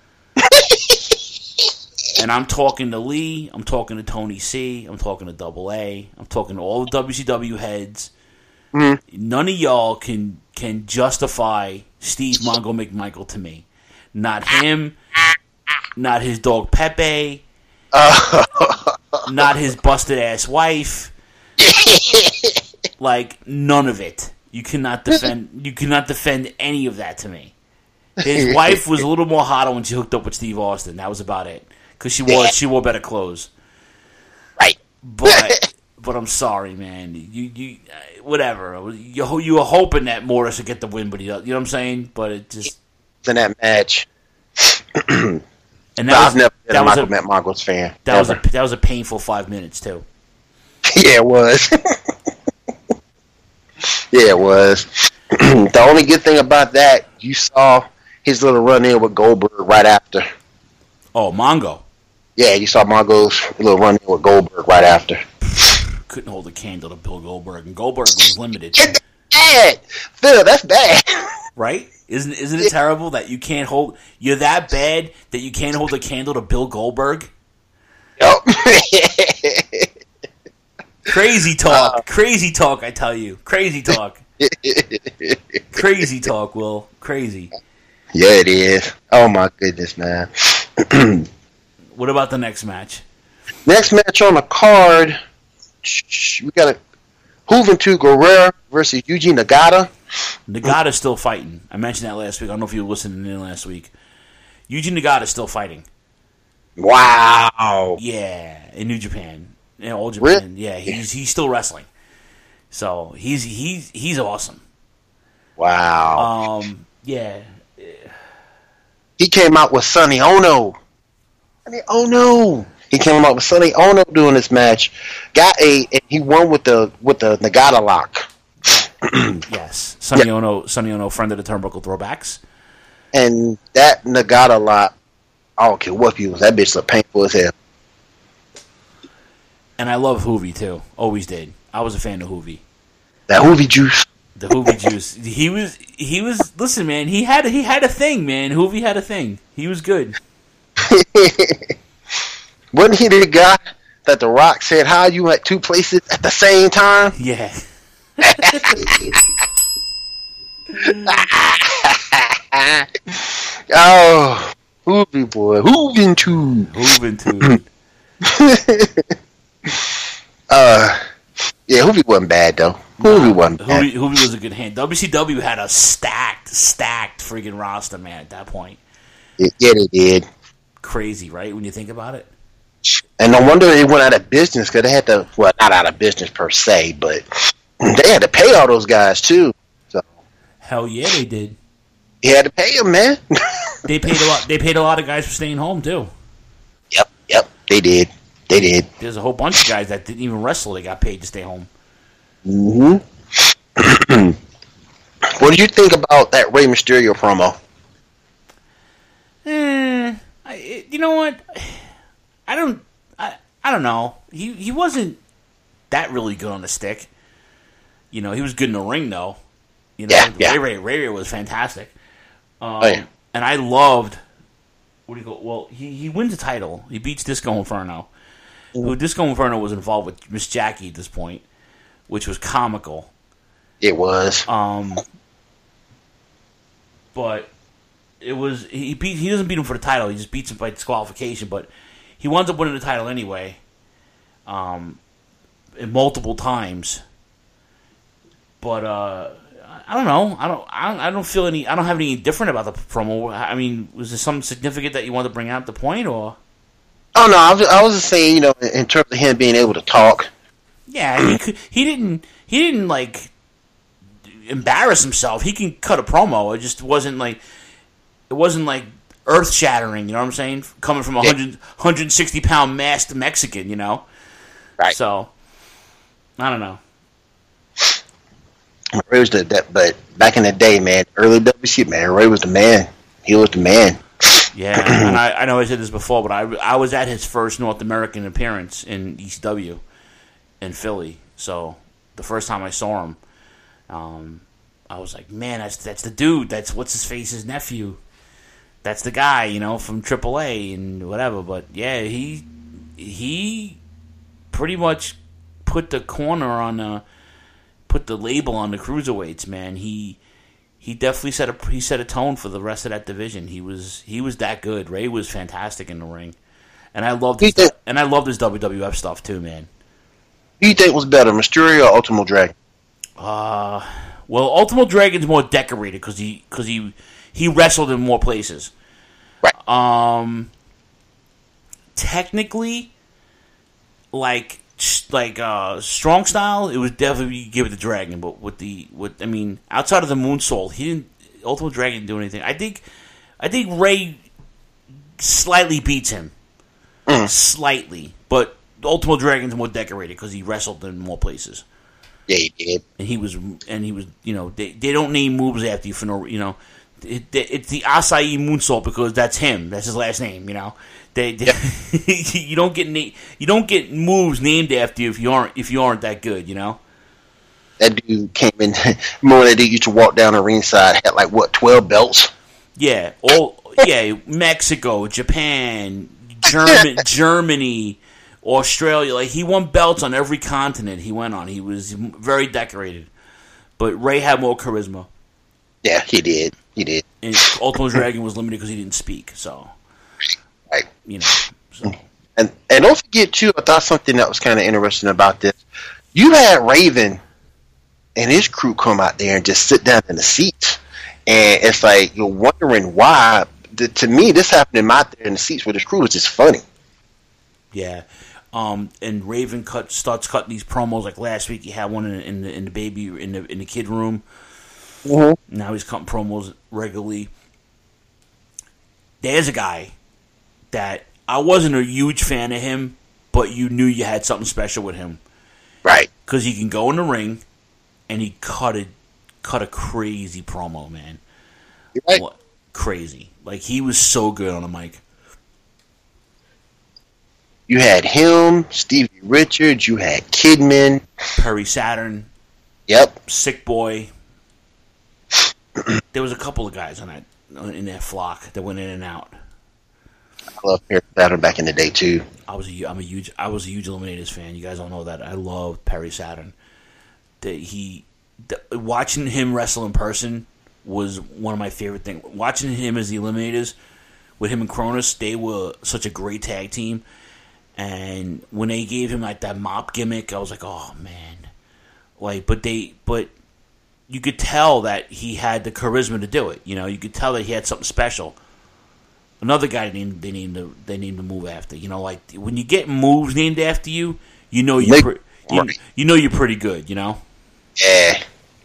[SPEAKER 6] And I'm talking to Lee, I'm talking to Tony C, I'm talking to Double A, I'm talking to all the WCW heads. Mm-hmm. None of y'all can justify Steve Mongo McMichael to me. Not him, not his dog Pepe, not his busted ass wife. Like, none of it. You cannot defend any of that to me. His wife was a little more hotter when she hooked up with Steve Austin. That was about it. Because she wore better clothes.
[SPEAKER 12] Right.
[SPEAKER 6] But I'm sorry, man. You whatever. You were hoping that Morris would get the win, but you know what I'm saying? But it just
[SPEAKER 12] in that match.
[SPEAKER 6] And
[SPEAKER 12] I've never been a Michael Mongo's fan.
[SPEAKER 6] That was a painful 5 minutes too.
[SPEAKER 12] Yeah, it was. Yeah, it was. The only good thing about that, you saw his little run in with Goldberg right after.
[SPEAKER 6] Oh, Mongo.
[SPEAKER 12] Yeah, you saw Mongo's little run in with Goldberg right after.
[SPEAKER 6] Couldn't hold a candle to Bill Goldberg, and Goldberg was limited.
[SPEAKER 12] It's bad, Phil. That's bad,
[SPEAKER 6] right? Isn't it terrible that you can't hold? You're that bad that you can't hold a candle to Bill Goldberg.
[SPEAKER 12] Yep.
[SPEAKER 6] Crazy talk, crazy talk. I tell you, crazy talk, crazy talk. Will crazy.
[SPEAKER 12] Yeah, it is. Oh my goodness, man.
[SPEAKER 6] What about the next match?
[SPEAKER 12] Next match on the card, we got Juventud Guerrera versus Yuji Nagata.
[SPEAKER 6] Nagata's still fighting. I mentioned that last week. I don't know if you were listening in last week. Yuji Nagata's still fighting.
[SPEAKER 12] Wow.
[SPEAKER 6] Yeah, in New Japan, in Old Japan.
[SPEAKER 12] Really?
[SPEAKER 6] Yeah, he's still wrestling. So he's awesome.
[SPEAKER 12] Wow.
[SPEAKER 6] Yeah.
[SPEAKER 12] He came out with Sonny Ono. He came out with Sonny Ono doing this match. He won with the Nagata lock.
[SPEAKER 6] Yes, Sonny Ono, friend of the Turnbuckle Throwbacks.
[SPEAKER 12] And that Nagata lock, I don't care what people, that bitch look painful as hell.
[SPEAKER 6] And I love Hoovy too. Always did. I was a fan of Hoovy.
[SPEAKER 12] That Hoovy juice.
[SPEAKER 6] The Hoovy juice. He was. Listen, man. He had a thing, man. Hoovy had a thing. He was good.
[SPEAKER 12] Wasn't he the guy that The Rock said, "How you at two places at the same time?"
[SPEAKER 6] Yeah.
[SPEAKER 12] Oh, Hoovy boy, Juventud. Yeah, Hoovy wasn't bad though. Hoovy wasn't bad.
[SPEAKER 6] Hoovy was a good hand. WCW had a stacked friggin' roster, man. At that point,
[SPEAKER 12] yeah, they did.
[SPEAKER 6] Crazy, right? When you think about it.
[SPEAKER 12] And no wonder they went out of business because they had to, well, not out of business per se, but they had to pay all those guys too. So
[SPEAKER 6] Hell yeah, they did.
[SPEAKER 12] You had to pay them, man.
[SPEAKER 6] They paid a lot. They paid a lot of guys for staying home too.
[SPEAKER 12] Yep, they did.
[SPEAKER 6] There's a whole bunch of guys that didn't even wrestle. They got paid to stay home.
[SPEAKER 12] Mm-hmm. What do you think about that Rey Mysterio promo?
[SPEAKER 6] You know what? I don't know. He wasn't that really good on the stick. You know, he was good in the ring though. You know, Ray was fantastic. And I loved. What do you go? Well, he wins the title. He beats Disco Inferno. Who Disco Inferno was involved with Miss Jackie at this point, which was comical.
[SPEAKER 12] It was.
[SPEAKER 6] But it was he doesn't beat him for the title. He just beats him by disqualification. But he winds up winning the title anyway. Multiple times. But I don't know. I don't feel any. I don't have any different about the promo. I mean, was there something significant that you wanted to bring out at the point, or?
[SPEAKER 12] Oh no, I was just saying, you know, in terms of him being able to talk.
[SPEAKER 6] Yeah, he didn't like embarrass himself. He can cut a promo. It just wasn't like earth shattering. You know what I'm saying? Coming from a 160-pound masked Mexican, you know.
[SPEAKER 12] Right.
[SPEAKER 6] So I don't know.
[SPEAKER 12] Ray was but back in the day, man, early WC, man, Ray was the man. He was the man.
[SPEAKER 6] Yeah, and I know I said this before, but I was at his first North American appearance in ECW in Philly. So the first time I saw him, I was like, man, that's the dude. That's what's his face's nephew. That's the guy, you know, from AAA and whatever. But yeah, he pretty much put the label on the cruiserweights, man. He definitely set a tone for the rest of that division. He was that good. Ray was fantastic in the ring, and I loved his WWF stuff too, man.
[SPEAKER 12] Who do you think was better, Mysterio or Ultimo Dragon?
[SPEAKER 6] Well, Ultimo Dragon's more decorated because he wrestled in more places.
[SPEAKER 12] Right.
[SPEAKER 6] Technically, like strong style, it was definitely give it to Dragon. But outside of the moonsault, Ultimo Dragon didn't do anything. I think Ray slightly beats him, slightly, but Ultimo Dragon's more decorated because he wrestled in more places.
[SPEAKER 12] Yeah, he did.
[SPEAKER 6] And he was, you know, they don't name moves after you for no, you know, it's the Acai moonsault because that's him. That's his last name, you know. You don't get moves named after you if you aren't that good, you know.
[SPEAKER 12] That dude came in. Remember that dude used to walk down the ringside, had like 12 belts.
[SPEAKER 6] Yeah, Mexico, Japan, Germany, Australia. Like he won belts on every continent he went on. He was very decorated, but Ray had more charisma.
[SPEAKER 12] Yeah, he did.
[SPEAKER 6] And Ultimo Dragon was limited because he didn't speak. So.
[SPEAKER 12] Right.
[SPEAKER 6] You know. So.
[SPEAKER 12] And don't forget too, I thought something that was kind of interesting about this. You had Raven and his crew come out there and just sit down in the seats, and it's like you're wondering why. To me, this happening out there in the seats with his crew was just funny.
[SPEAKER 6] Yeah. And Raven starts cutting these promos like last week. He had one in the kid room.
[SPEAKER 12] Mm-hmm.
[SPEAKER 6] Now he's cutting promos regularly. There's a guy that I wasn't a huge fan of him, but you knew you had something special with him,
[SPEAKER 12] right?
[SPEAKER 6] Because he can go in the ring, and he cut a crazy promo, man.
[SPEAKER 12] Right.
[SPEAKER 6] Crazy, like he was so good on the mic.
[SPEAKER 12] You had him, Stevie Richards. You had Kidman,
[SPEAKER 6] Perry Saturn.
[SPEAKER 12] Yep.
[SPEAKER 6] Sick Boy. There was a couple of guys in that flock that went in and out.
[SPEAKER 12] I love Perry Saturn back in the day too.
[SPEAKER 6] I was a huge Eliminators fan. You guys don't know that. I love Perry Saturn. Watching him wrestle in person was one of my favorite things. Watching him as the Eliminators with him and Cronus, they were such a great tag team. And when they gave him like that mop gimmick, I was like, oh man. Like, but you could tell that he had the charisma to do it. You know, you could tell that he had something special. Another guy they named the move after. You know, like when you get moves named after you, you know you're pretty good. You know.
[SPEAKER 12] Yeah.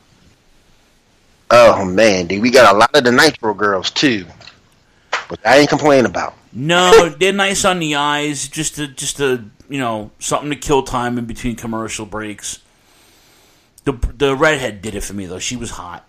[SPEAKER 12] Oh man, dude, we got a lot of the Nitro girls too, but I ain't complaining about.
[SPEAKER 6] No, they're nice on the eyes. Just to something to kill time in between commercial breaks. The redhead did it for me though. She was hot.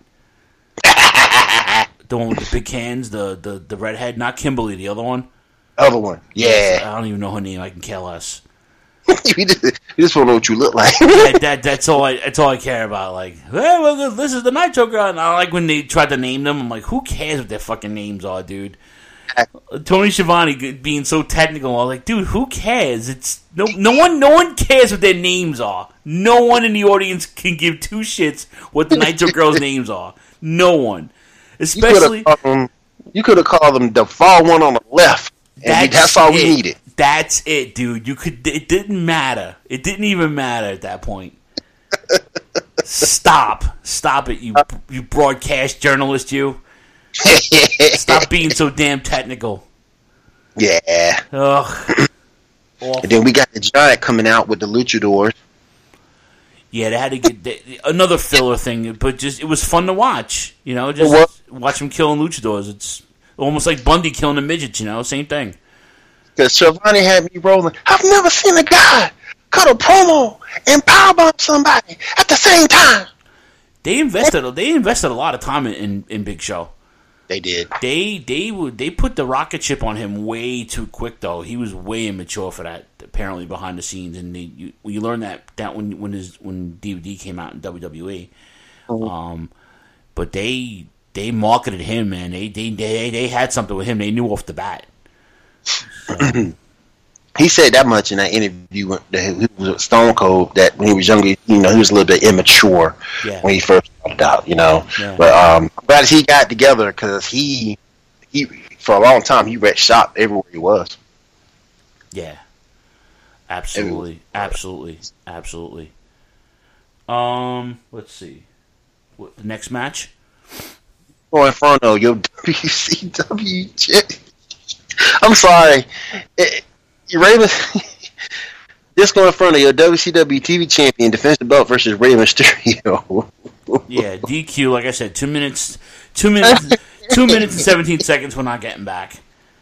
[SPEAKER 6] The one with the big hands, the redhead, not Kimberly, the other one.
[SPEAKER 12] Other one, yeah.
[SPEAKER 6] I don't even know her name. I can care less.
[SPEAKER 12] You just want to know what you look like.
[SPEAKER 6] That's all I care about. Like, hey, well, this is the Nitro girl. And I like when they tried to name them. I'm like, who cares what their fucking names are, dude? Tony Schiavone being so technical. I was like, dude, who cares? It's no one cares what their names are. No one in the audience can give two shits what the Nitro girls' names are. No one, especially
[SPEAKER 12] you could have called them the far one on the left. And that's all we needed.
[SPEAKER 6] That's it, dude. It didn't matter. It didn't even matter at that point. Stop it, you broadcast journalist, you. Stop being so damn technical.
[SPEAKER 12] Yeah.
[SPEAKER 6] Ugh.
[SPEAKER 12] And then we got the Giant coming out with the Luchadors.
[SPEAKER 6] Yeah, they had to get another filler thing, but it was fun to watch. You know, just watch them killing Luchadors. It's almost like Bundy killing the midgets. You know, same thing.
[SPEAKER 12] Because Schiavone had me rolling. I've never seen a guy cut a promo and powerbomb somebody at the same time.
[SPEAKER 6] They invested a lot of time in Big Show.
[SPEAKER 12] They did.
[SPEAKER 6] They put the rocket ship on him way too quick though. He was way immature for that. Apparently behind the scenes, and you learn that when DVD came out in WWE. But they marketed him, man. They had something with him. They knew off the bat. So.
[SPEAKER 12] He said that much in that interview he was with Stone Cold, that when he was younger, he was a little bit immature when he first started out, Yeah. But I'm glad he got together because he for a long time he wrecked shop everywhere he was.
[SPEAKER 6] Yeah, absolutely. Let's see, what the next match?
[SPEAKER 12] Oh, Inferno, your WCW chick. I'm sorry. Raven, Disco Inferno, your WCW TV champion, defends the belt versus Rey Mysterio.
[SPEAKER 6] Yeah, DQ. Like I said, 2 minutes and 17 seconds. We're not getting back.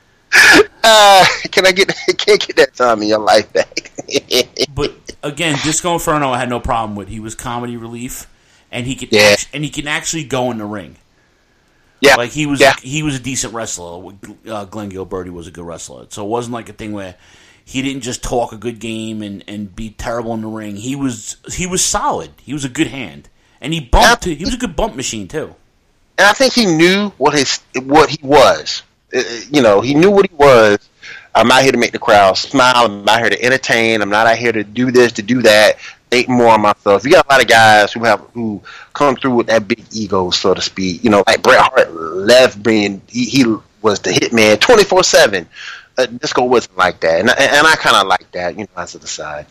[SPEAKER 12] Can't get that time in your life back.
[SPEAKER 6] But again, Disco Inferno I had no problem with. He was comedy relief, and he can actually go in the ring.
[SPEAKER 12] Yeah,
[SPEAKER 6] like he was a decent wrestler. Glenn Gilberti was a good wrestler, so it wasn't like a thing where he didn't just talk a good game and be terrible in the ring. He was solid. He was a good hand, and he was a good bump machine too.
[SPEAKER 12] And I think he knew what he was. He knew what he was. I'm out here to make the crowd smile. I'm out here to entertain. I'm not out here to do this, to do that. Think more on myself. You got a lot of guys who come through with that big ego, so to speak. Like Bret Hart left being he was the hitman 24/7. Disco wasn't like that, and I kind of like that. As to the side,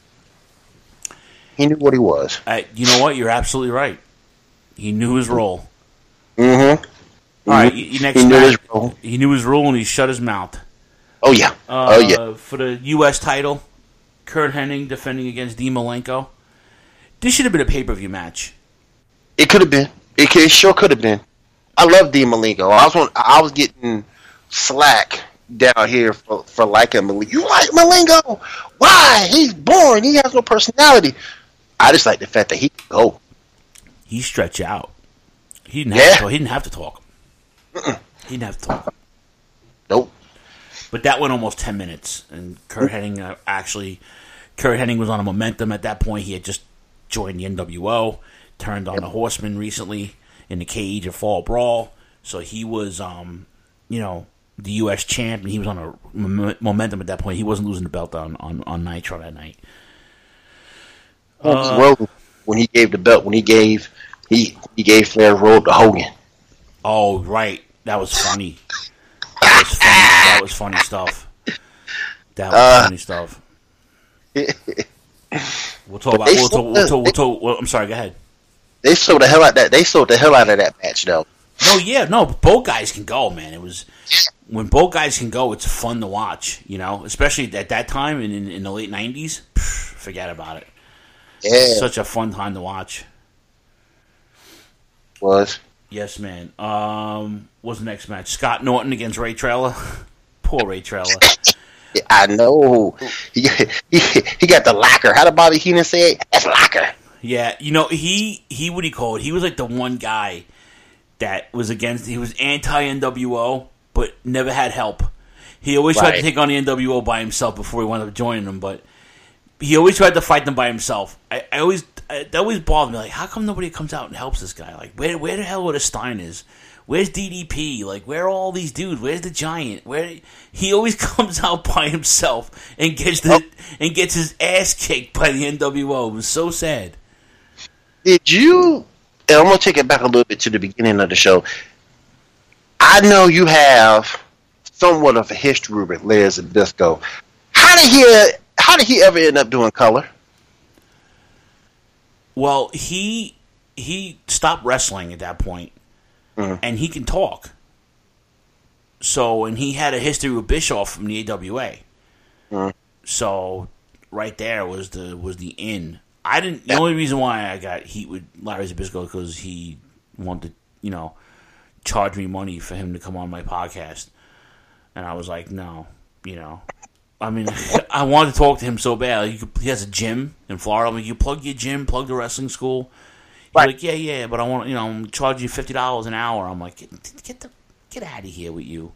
[SPEAKER 12] he knew what he was.
[SPEAKER 6] You know what? You're absolutely right. He knew his role.
[SPEAKER 12] Mm-hmm.
[SPEAKER 6] All right, next match. He knew his role, and he shut his mouth.
[SPEAKER 12] Oh yeah.
[SPEAKER 6] For the U.S. title, Kurt Hennig defending against Dean Malenko. This should have been a pay-per-view match.
[SPEAKER 12] It could have been. It sure could have been. I love Dean Malenko. I was getting slack down here for liking Malenko. You like Malenko? Why? He's boring. He has no personality. I just like the fact that he can go.
[SPEAKER 6] He stretch out. He didn't have to talk. He didn't have to talk.
[SPEAKER 12] Nope.
[SPEAKER 6] But that went almost 10 minutes, and Kurt Hennig was on a momentum at that point. He had just joined the NWO, turned on the Horsemen recently in the Cage of Fall Brawl, so he was, the U.S. champ, and he was on a momentum at that point. He wasn't losing the belt on Nitro that night.
[SPEAKER 12] When he gave the belt, he gave Flair's robe to Hogan.
[SPEAKER 6] Oh, right. That was funny. That was funny stuff. We'll talk about. I'm sorry. Go ahead.
[SPEAKER 12] They sold the hell out of that match, though.
[SPEAKER 6] Both guys can go, man. It was when both guys can go, it's fun to watch. You know, especially at that time in the late '90s. Forget about it.
[SPEAKER 12] Yeah,
[SPEAKER 6] such a fun time to watch.
[SPEAKER 12] Was.
[SPEAKER 6] Yes, man. What's the next match? Scott Norton against Ray Traylor. Poor Ray Traylor.
[SPEAKER 12] I know. He got the locker. How did Bobby Heenan say it? That's locker.
[SPEAKER 6] Yeah, you know, he what do you call it? He was like the one guy that was he was anti-NWO, but never had help. He always tried to take on the NWO by himself before he wound up joining them, but he always tried to fight them by himself. That always bothered me. Like, how come nobody comes out and helps this guy? Like, where the hell are the Steiners? Where's DDP? Like, where are all these dudes? Where's the Giant? He always comes out by himself and gets his ass kicked by the NWO. It was so sad.
[SPEAKER 12] Did you? And I'm gonna take it back a little bit to the beginning of the show. I know you have somewhat of a history with Larry Zbyszko. How did he ever end up doing color?
[SPEAKER 6] Well, he stopped wrestling at that point, and he can talk. So, and he had a history with Bischoff from the AWA. So, right there was the in. The only reason why I got heat with Larry Zbyszko because he wanted to, charge me money for him to come on my podcast, and I was like, no, I mean, I wanted to talk to him so bad. He has a gym in Florida. I'm like, you plug your gym, plug the wrestling school. He's like, yeah, but I want, I'm charge you $50 an hour. I'm like, get out of here with you.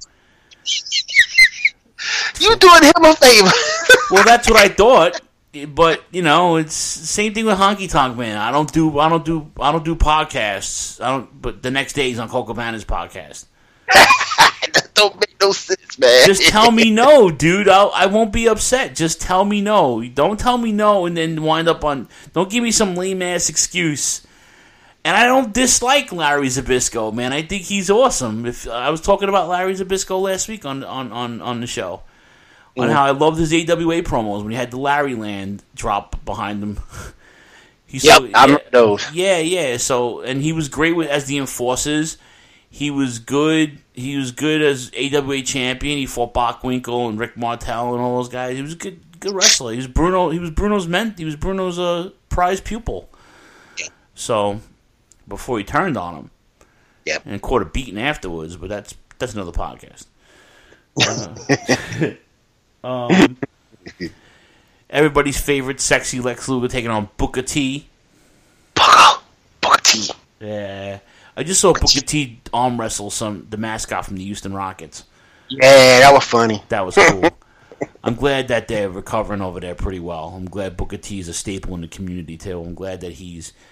[SPEAKER 12] You doing him a favor?
[SPEAKER 6] Well, that's what I thought. But it's the same thing with Honky Tonk Man. I don't do podcasts. But the next day he's on Coco Cabana's podcast.
[SPEAKER 12] That don't make no sense, man.
[SPEAKER 6] Just tell me no, dude. I won't be upset. Just tell me no. Don't tell me no and then wind up on. Don't give me some lame ass excuse. And I don't dislike Larry Zbyszko, man. I think he's awesome. If I was talking about Larry Zbyszko last week on the show. On how I loved his AWA promos when he had the Larry Land drop behind him.
[SPEAKER 12] I remember those.
[SPEAKER 6] Yeah. So, and he was great as the Enforcers. He was good. He was good as AWA champion. He fought Bockwinkel and Rick Martel and all those guys. He was a good wrestler. He was Bruno's prize pupil. Yeah. So, before he turned on him.
[SPEAKER 12] Yep.
[SPEAKER 6] And caught a beating afterwards, but that's another podcast. Everybody's favorite sexy Lex Luger taking on Booker T.
[SPEAKER 12] Booker T.
[SPEAKER 6] Yeah, I just saw Booker T arm wrestle the mascot from the Houston Rockets.
[SPEAKER 12] Yeah, that was funny.
[SPEAKER 6] That was cool. I'm glad that they're recovering over there pretty well. I'm glad Booker T is a staple in the community too. I'm glad that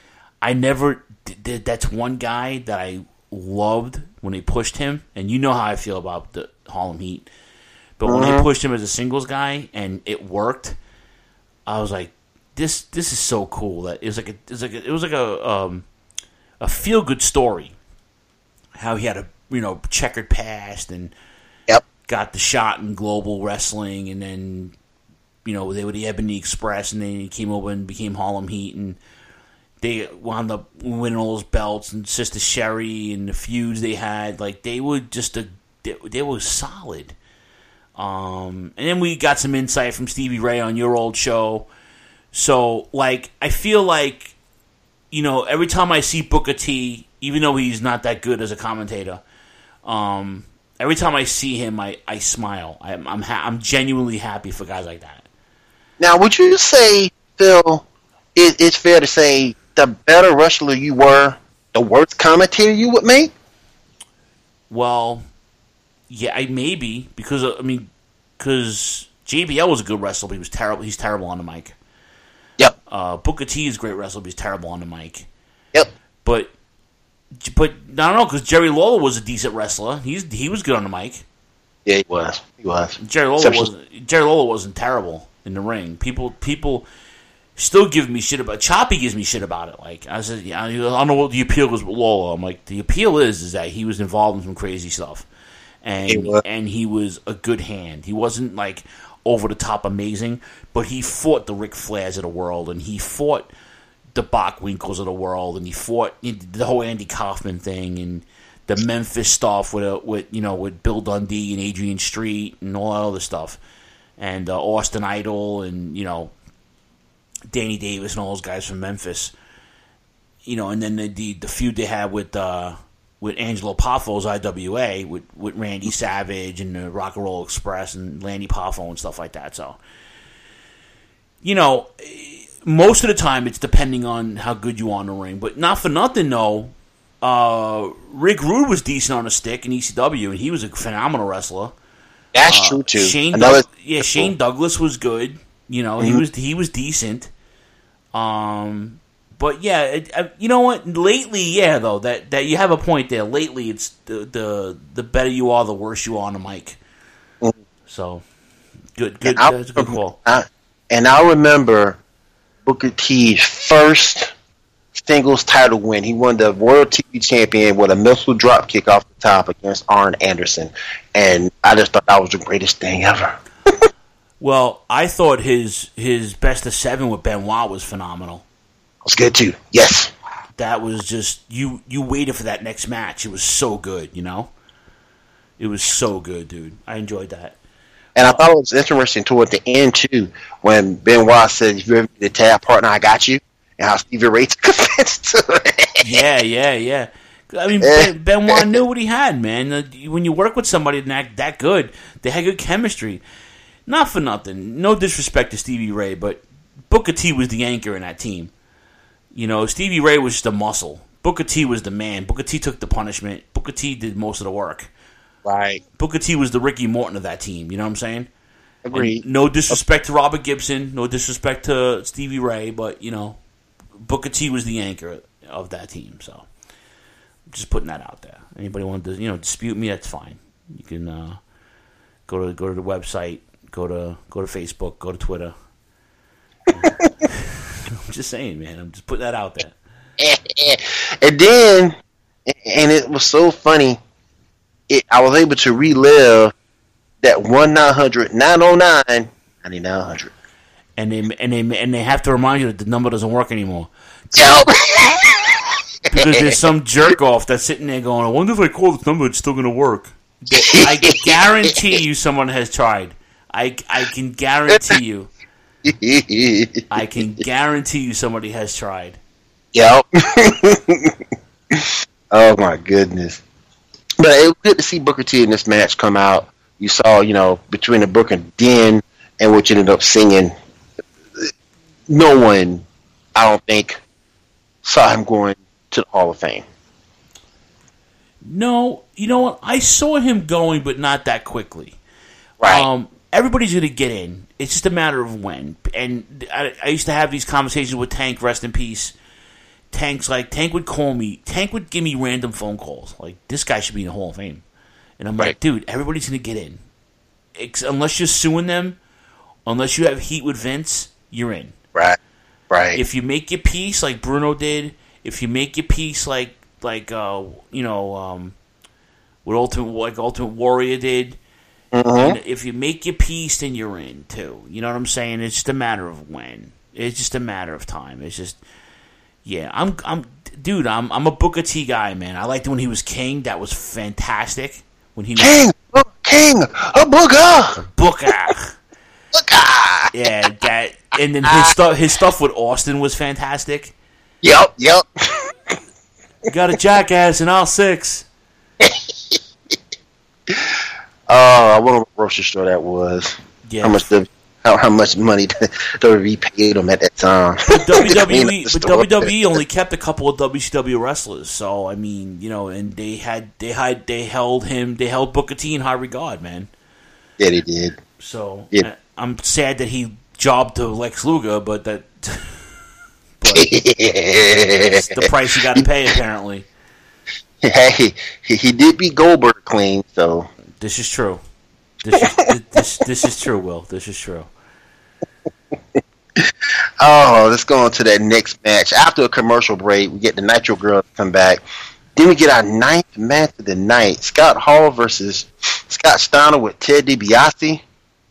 [SPEAKER 6] that's one guy that I loved when they pushed him, and you know how I feel about the Harlem Heat. But when they pushed him as a singles guy and it worked, I was like, "This is so cool." That it was like a feel good story. How he had a checkered past and got the shot in global wrestling, and then they were the Ebony Express, and then he came over and became Harlem Heat, and they wound up winning all those belts, and Sister Sherry and the feuds they had. Like they were they were solid. And then we got some insight from Stevie Ray on your old show. So, I feel like, every time I see Booker T, even though he's not that good as a commentator, every time I see him, I smile. I'm genuinely happy for guys like that.
[SPEAKER 12] Now, would you say, Phil, it's fair to say the better wrestler you were, the worse commentator you would make?
[SPEAKER 6] Well, yeah, maybe because JBL was a good wrestler, but he was terrible. He's terrible on the mic.
[SPEAKER 12] Yep.
[SPEAKER 6] Booker T is a great wrestler, but he's terrible on the mic.
[SPEAKER 12] Yep.
[SPEAKER 6] But I don't know because Jerry Lawler was a decent wrestler. He was good on the mic.
[SPEAKER 12] Yeah, he was.
[SPEAKER 6] Jerry Lawler wasn't terrible in the ring. People still give me shit about. Choppy gives me shit about it. Like I said, I don't know what the appeal was with Lawler. I'm like, the appeal is that he was involved in some crazy stuff. And he was a good hand. He wasn't like over the top amazing, but he fought the Ric Flairs of the world, and he fought the Bockwinkel's of the world, and he fought the whole Andy Kaufman thing, and the Memphis stuff with Bill Dundee and Adrian Street and all that other stuff, and Austin Idol and Danny Davis and all those guys from Memphis, and then the feud they had with Angelo Poffo's IWA with Randy Savage and the Rock and Roll Express and Lanny Poffo and stuff like that. So, most of the time it's depending on how good you are in the ring, but not for nothing though. Rick Rude was decent on a stick in ECW, and he was a phenomenal wrestler.
[SPEAKER 12] That's true too.
[SPEAKER 6] Shane Douglas was good. He was decent. But yeah, you know what? Lately, though that you have a point there. Lately, it's the better you are, the worse you are on the mic. Mm-hmm. So good. That's a good call.
[SPEAKER 12] And I remember Booker T's first singles title win. He won the World TV Champion with a missile drop kick off the top against Arn Anderson, and I just thought that was the greatest thing ever.
[SPEAKER 6] Well, I thought his best of 7 with Benoit was phenomenal.
[SPEAKER 12] It was good too. Yes,
[SPEAKER 6] that was just you waited for that next match. It was so good, It was so good, dude. I enjoyed that.
[SPEAKER 12] And I thought it was interesting toward the end too, when Benoit said, "If you ever need a tag partner, I got you." And how Stevie Ray took offense to it.
[SPEAKER 6] Yeah. I mean, Benoit knew what he had, man. When you work with somebody that good, they had good chemistry. Not for nothing. No disrespect to Stevie Ray, but Booker T was the anchor in that team. Stevie Ray was just a muscle. Booker T was the man. Booker T took the punishment. Booker T did most of the work.
[SPEAKER 12] Right.
[SPEAKER 6] Booker T was the Ricky Morton of that team. You know what I'm saying?
[SPEAKER 12] Agreed.
[SPEAKER 6] And no disrespect to Robert Gibson. No disrespect to Stevie Ray, but, Booker T was the anchor of that team. So, just putting that out there. Anybody want to, dispute me? That's fine. You can go to the website, go to Facebook, go to Twitter. I'm just saying, man. I'm just putting that out there.
[SPEAKER 12] And then, and it was so funny. I was able to relive that 1-900-909-9900.
[SPEAKER 6] And they have to remind you that the number doesn't work anymore. Because there's some jerk off that's sitting there going, I wonder if I call this number, it's still going to work. I guarantee you someone has tried. I can guarantee you. I can guarantee you somebody has tried.
[SPEAKER 12] Yep. Oh my goodness. But it was good to see Booker T in this match come out. You saw, between the Booker and Den, and which ended up singing, no one, I don't think, saw him going to the Hall of Fame.
[SPEAKER 6] No, you know what? I saw him going, but not that quickly.
[SPEAKER 12] Right.
[SPEAKER 6] Everybody's going to get in. It's just a matter of when. And I used to have these conversations with Tank, rest in peace. Tank would call me. Tank would give me random phone calls. Like, this guy should be in the Hall of Fame. And I'm like, dude, everybody's going to get in. Unless you're suing them, unless you have heat with Vince, you're in.
[SPEAKER 12] Right.
[SPEAKER 6] If you make your peace like Bruno did, if you make your peace like what Ultimate Warrior did,
[SPEAKER 12] mm-hmm.
[SPEAKER 6] If you make your peace, then you're in too. You know what I'm saying? It's just a matter of when. It's just a matter of time. It's just, yeah. I'm a Booker T guy, man. I liked it when he was King. That was fantastic. When he was
[SPEAKER 12] King, a Booker.
[SPEAKER 6] Yeah, that, and then his stuff with Austin was fantastic.
[SPEAKER 12] Yep.
[SPEAKER 6] You got a jackass in all 6.
[SPEAKER 12] I wonder what grocery store that was.
[SPEAKER 6] Yeah.
[SPEAKER 12] How much money WWE paid him at that time.
[SPEAKER 6] But WWE only kept a couple of WCW wrestlers, so I mean, and they held Booker T in high regard, man.
[SPEAKER 12] Yeah, they did.
[SPEAKER 6] So
[SPEAKER 12] yeah.
[SPEAKER 6] I'm sad that he jobbed to Lex Luger, but it's the price you got to pay, apparently.
[SPEAKER 12] Hey, he did beat Goldberg clean, so
[SPEAKER 6] this is true. This is true, Will. This is true.
[SPEAKER 12] Oh, let's go on to that next match. After a commercial break, we get the Nitro Girls come back. Then we get our 9th match of the night. Scott Hall versus Scott Steiner with Ted DiBiase.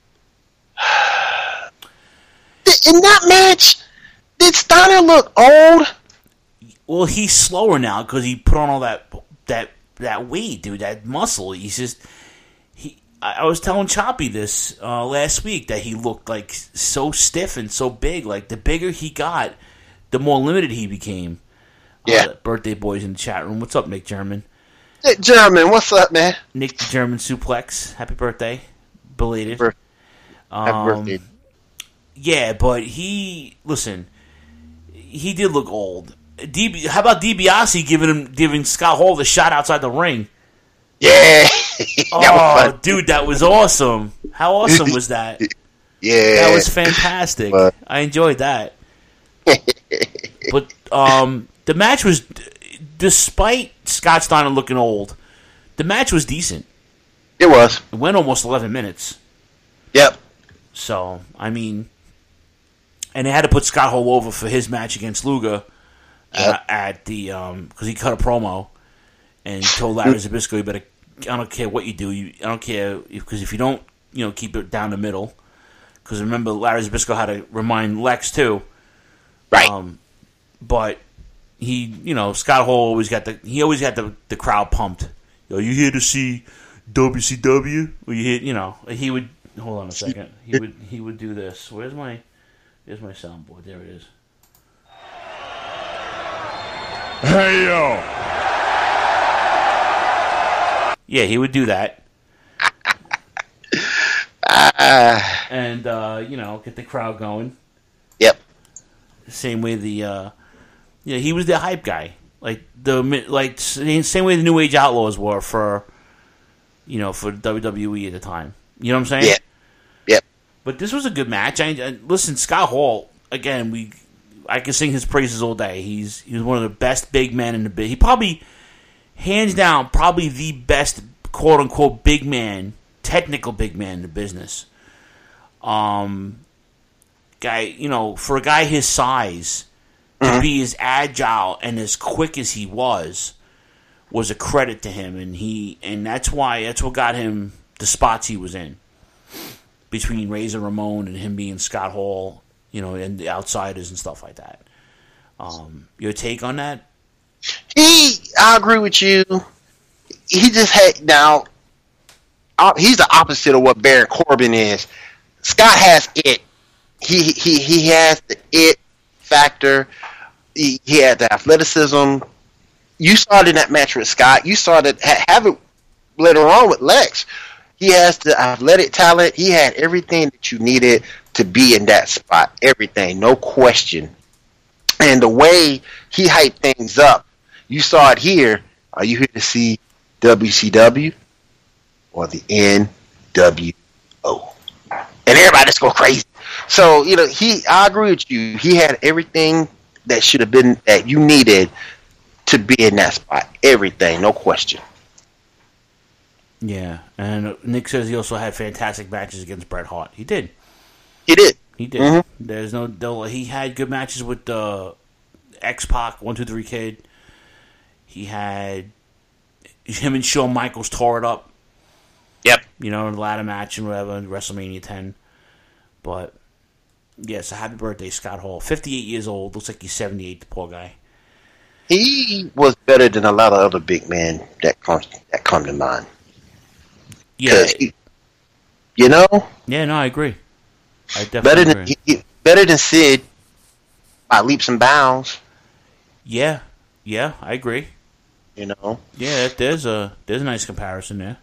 [SPEAKER 12] In that match, did Steiner look old?
[SPEAKER 6] Well, he's slower now because he put on all that that weight, dude, that muscle. He's just I was telling Choppy this last week that he looked like so stiff and so big. Like the bigger he got, the more limited he became.
[SPEAKER 12] Yeah.
[SPEAKER 6] Birthday boys in the chat room. What's up, Nick German?
[SPEAKER 12] Hey, German, what's up, man?
[SPEAKER 6] Nick the German Suplex. Happy birthday, belated.
[SPEAKER 12] Happy birthday.
[SPEAKER 6] Yeah, but he did look old. How about DiBiase giving Scott Hall the shot outside the ring?
[SPEAKER 12] Yeah.
[SPEAKER 6] Oh, dude, that was awesome. How awesome was that?
[SPEAKER 12] Yeah.
[SPEAKER 6] That was fantastic. I enjoyed that. But the match was, despite Scott Steiner looking old, the match was decent.
[SPEAKER 12] It was.
[SPEAKER 6] It went almost 11 minutes.
[SPEAKER 12] Yep.
[SPEAKER 6] So, I mean, and they had to put Scott Hall over for his match against Luger at the, because he cut a promo and told Larry Zbyszko, you better, I don't care what you do, I don't care, because if you don't, keep it down the middle, because remember, Larry Zbyszko had to remind Lex too.
[SPEAKER 12] Right.
[SPEAKER 6] But he, Scott Hall always got the crowd pumped. You here to see WCW? Or you here, he would, hold on a second. He would do this. Here's my soundboard. There it is.
[SPEAKER 9] Hey, yo.
[SPEAKER 6] Yeah, he would do that. And, get the crowd going.
[SPEAKER 12] Yep.
[SPEAKER 6] Same way he was the hype guy. Same way the New Age Outlaws were for WWE at the time. You know what I'm saying?
[SPEAKER 12] Yeah. Yep.
[SPEAKER 6] But this was a good match. Listen, Scott Hall, again, I can sing his praises all day. He was one of the best big men in the biz. He probably, hands down, the best quote unquote big man, technical big man in the business. Guy, for a guy his size to be as agile and as quick as he was a credit to him, and that's what got him the spots he was in between Razor Ramon and him being Scott Hall, and the Outsiders and stuff like that. Your take on that?
[SPEAKER 12] I agree with you. He just he's the opposite of what Baron Corbin is. Scott has it. He has the it factor. He had the athleticism. You saw it in that match with Scott. You saw it have it later on with Lex. He has the athletic talent. He had everything that you needed to be in that spot. Everything, no question. And the way he hyped things up, you saw it here. Are you here to see WCW or the NWO? And everybody just go crazy. So, I agree with you. He had everything that should have been, that you needed to be in that spot. Everything, no question.
[SPEAKER 6] Yeah, and Nick says he also had fantastic matches against Bret Hart. He did.
[SPEAKER 12] He did.
[SPEAKER 6] Mm-hmm. He had good matches with X-Pac, 1-2-3 Kid. He had him and Shawn Michaels tore it up.
[SPEAKER 12] Yep.
[SPEAKER 6] The ladder match and whatever, WrestleMania 10. But, yes, happy birthday, Scott Hall. 58 years old. Looks like he's 78, the poor guy.
[SPEAKER 12] He was better than a lot of other big men that come to mind.
[SPEAKER 6] Yeah.
[SPEAKER 12] Yeah, no,
[SPEAKER 6] I agree. I definitely agree.
[SPEAKER 12] Better than Sid by leaps and bounds.
[SPEAKER 6] Yeah, I agree.
[SPEAKER 12] Yeah,
[SPEAKER 6] there's a nice comparison there.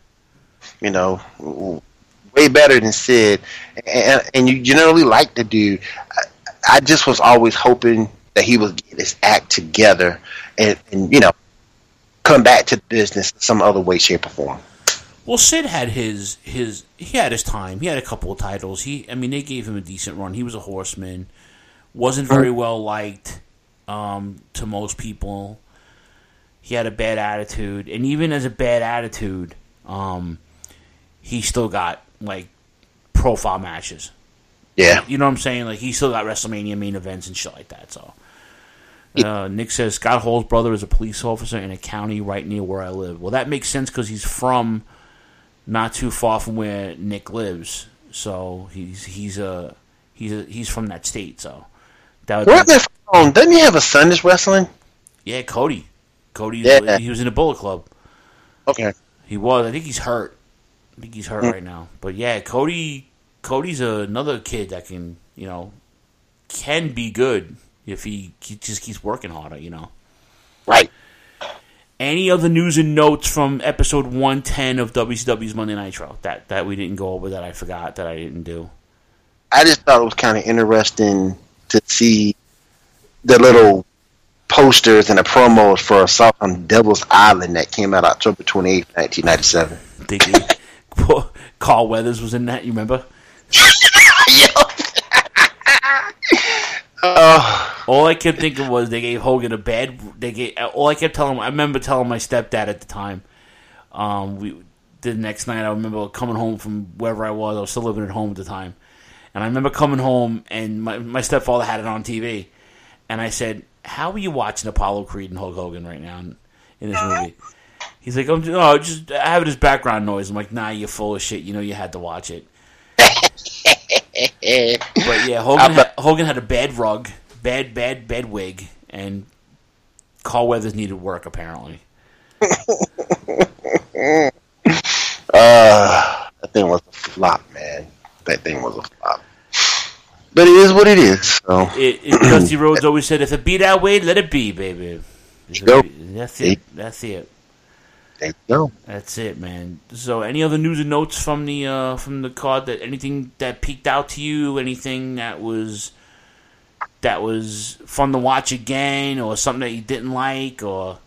[SPEAKER 12] Way better than Sid, and you generally like the dude. I just was always hoping that he would get his act together and come back to the business in some other way, shape, or form.
[SPEAKER 6] Well, Sid had his time. He had a couple of titles. They gave him a decent run. He was a horseman. Wasn't very well liked to most people. He had a bad attitude, and even as a bad attitude, he still got profile matches.
[SPEAKER 12] Yeah,
[SPEAKER 6] you know what I'm saying? He still got WrestleMania main events and shit like that. So, Nick says Scott Hall's brother is a police officer in a county right near where I live. Well, that makes sense because he's from not too far from where Nick lives. So he's from that state. So
[SPEAKER 12] doesn't he have a son that's wrestling?
[SPEAKER 6] Yeah, Cody.
[SPEAKER 12] Yeah.
[SPEAKER 6] He was in the Bullet Club.
[SPEAKER 12] Okay.
[SPEAKER 6] He was. I think he's hurt. Right now. But yeah, Cody's another kid that can be good if he just keeps working harder,
[SPEAKER 12] Right.
[SPEAKER 6] Any other news and notes from episode 110 of WCW's Monday Nitro that we didn't go over, that I forgot, that I didn't do?
[SPEAKER 12] I just thought it was kind of interesting to see the little posters and the promos for Assault on Devil's Island that came out October 28th, 1997.
[SPEAKER 6] Carl Weathers was in that, you remember? All I kept thinking was they gave Hogan a bad. All I kept telling him. I remember telling my stepdad at the time. The next night, I remember coming home from wherever I was still living at home at the time, and I remember coming home and my stepfather had it on TV, and I said, "How are you watching Apollo Creed and Hulk Hogan right now in this movie?" He's like, "I have it as background noise." I'm like, "Nah, you're full of shit. You had to watch it." But yeah, Hogan had a bad rug, bad wig, and Carl Weathers needed work apparently.
[SPEAKER 12] That thing was a flop, man. That thing was a flop. But it is what it is. So.
[SPEAKER 6] Dusty Rhodes always said, "If it be that way, let it be, baby." That's it. That's it.
[SPEAKER 12] There you go.
[SPEAKER 6] That's it, man. So, any other news and notes from the card? Anything that peeked out to you? Anything that was fun to watch again, or something that you didn't like, or?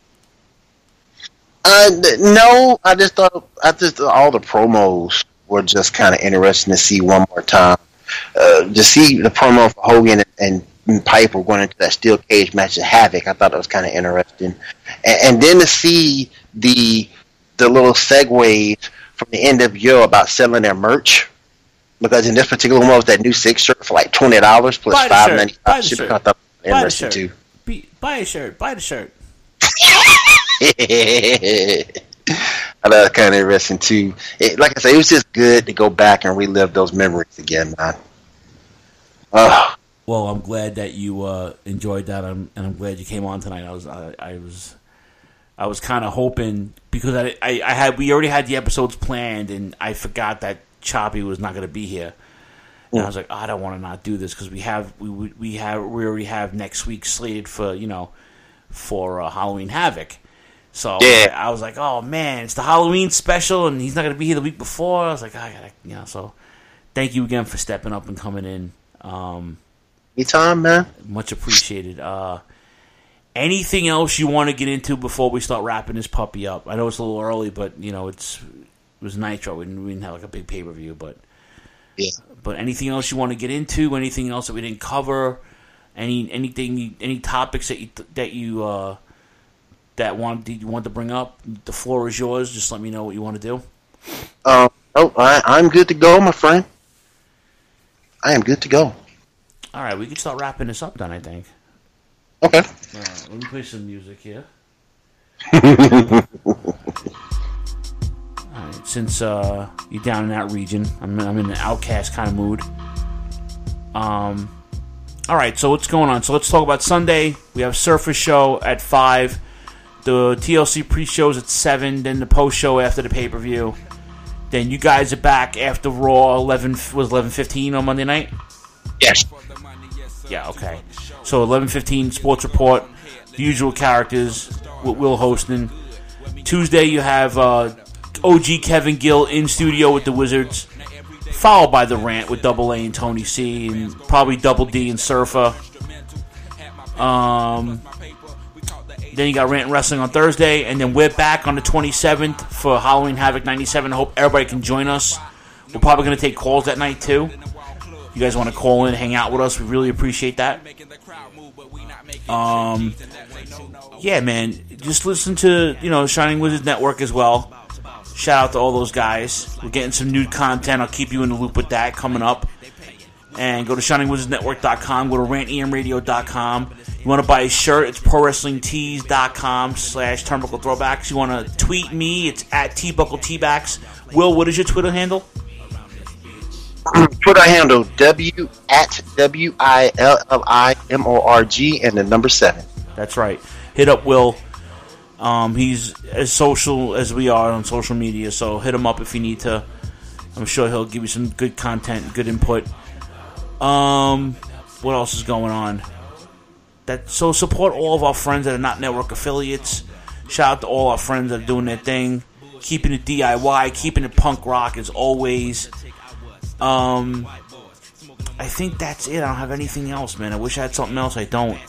[SPEAKER 12] No, I just thought all the promos were just kind of interesting to see one more time. To see the promo for Hogan and Piper going into that steel cage match at Havoc, I thought it was kind of interesting, and then to see the little segues from the NWO about selling their merch, because in this particular one was that new 6 shirt for like $20 plus $5.95 shipping. I thought it was interesting too.
[SPEAKER 6] Buy a shirt. Buy the shirt.
[SPEAKER 12] I thought it was kind of interesting too. Like I said, it was just good to go back and relive those memories again, man.
[SPEAKER 6] Well, I'm glad that you enjoyed that, and I'm glad you came on tonight. I was kind of hoping, because we already had the episodes planned, and I forgot that Choppy was not going to be here. And I was like, I don't want to not do this, because we already have next week slated for Halloween Havoc. So yeah. I was like, oh man, it's the Halloween special, and he's not going to be here the week before. I was like, I gotta, so thank you again for stepping up and coming in.
[SPEAKER 12] Anytime, man.
[SPEAKER 6] Much appreciated. Anything else you want to get into before we start wrapping this puppy up? I know it's a little early, but it was Nitro. We didn't have like a big pay-per-view, but yeah. But anything else you want to get into? Anything else that we didn't cover? Any topics that you want to bring up? The floor is yours. Just let me know what you want to do.
[SPEAKER 12] I'm good to go, my friend. I am good to go.
[SPEAKER 6] All right, we can start wrapping this up then, I think.
[SPEAKER 12] Okay.
[SPEAKER 6] All right, let me play some music here. All right, since you're down in that region, I'm in an Outcast kind of mood. All right, so what's going on? So let's talk about Sunday. We have Surfer Show at 5. The TLC pre-show is at 7. Then the post-show after the pay-per-view. Then you guys are back after Raw. 11:15 on Monday night?
[SPEAKER 12] Yes.
[SPEAKER 6] Yeah, okay. So 11:15 Sports Report. The usual characters with Will hosting. Tuesday you have OG Kevin Gill in studio with the Wizards. Followed by the Rant with Double A and Tony C, and probably Double D and Surfer. Then you got Rant and Wrestling on Thursday, and then we're back on the 27th for Halloween Havoc 97. I hope everybody can join us. We're probably going to take calls that night too. You guys want to call in, hang out with us? We really appreciate that. Yeah, man. Just listen to Shining Wizards Network as well. Shout out to all those guys. We're getting some new content. I'll keep you in the loop with that coming up. And go to ShiningWizardsNetwork.com. Go to RantEMRadio.com. You want to buy a shirt, it's ProWrestlingTees.com/Turnbuckle Throwbacks. You want to tweet me, it's at TBuckleTbacks. Will, what is your Twitter handle?
[SPEAKER 12] Twitter handle @WILLIMORG and the number 7.
[SPEAKER 6] That's right. Hit up Will. He's as social as we are on social media, so hit him up if you need to. I'm sure he'll give you some good content, good input. What else is going on? So support all of our friends that are not network affiliates. Shout out to all our friends that are doing their thing, keeping it DIY, keeping it punk rock as always. I think that's it. I don't have anything else, man. I wish I had something else. I don't.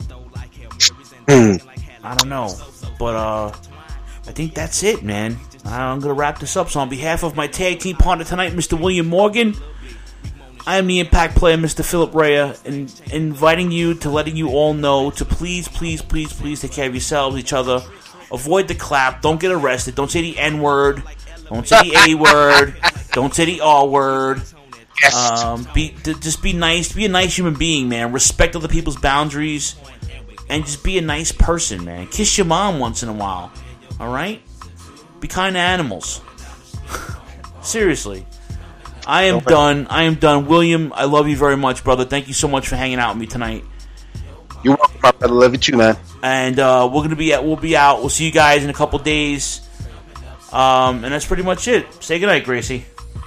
[SPEAKER 6] I don't know, but I think that's it, man. I'm gonna wrap this up. So on behalf of my tag team partner tonight, Mr. William Morgan, I am the Impact player, Mr. Philip Rhea, and inviting you to letting you all know to please take care of yourselves, each other. Avoid the clap. Don't get arrested. Don't say the N-word. Don't say the A-word. Don't say the R-word. Just be nice. Be a nice human being, man. Respect other people's boundaries, and just be a nice person, man. Kiss your mom once in a while. All right? Be kind to animals. Seriously. I am done. William, I love you very much, brother. Thank you so much for hanging out with me tonight.
[SPEAKER 12] You're welcome, my brother. Love you too, man.
[SPEAKER 6] And we'll be out. We'll see you guys in a couple days. And that's pretty much it. Say goodnight, Gracie.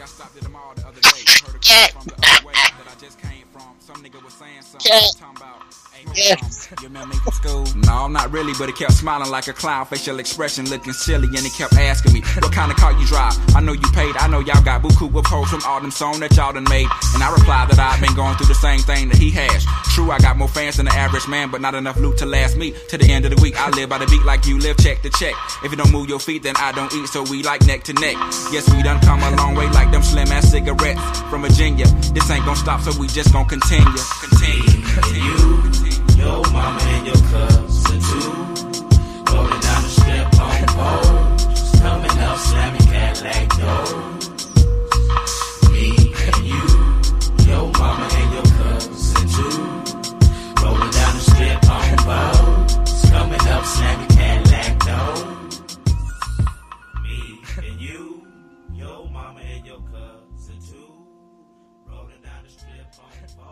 [SPEAKER 12] Yes.
[SPEAKER 21] No, not really, but it kept smiling like a clown, facial expression looking silly, and it kept asking me, what kind of car you drive? I know you paid, I know y'all got buku with hoes from all them songs that y'all done made. And I replied that I've been going through the same thing that he has. True, I got more fans than the average man, but not enough loot to last me to the end of the week. I live by the beat like you live, check to check. If you don't move your feet, then I don't eat, so we like neck to neck. Yes, we done come a long way like them slim ass cigarettes from Virginia. This ain't gonna stop, so we just gonna continue.
[SPEAKER 22] Your mama and your cousin too, rolling down the strip on poles, coming up slamming Cadillac doors. Me and you, your mama and your cousin too, rolling down the strip on poles, coming up slamming Cadillac doors. Me and you, your mama and your cousin too, rolling down the strip on poles.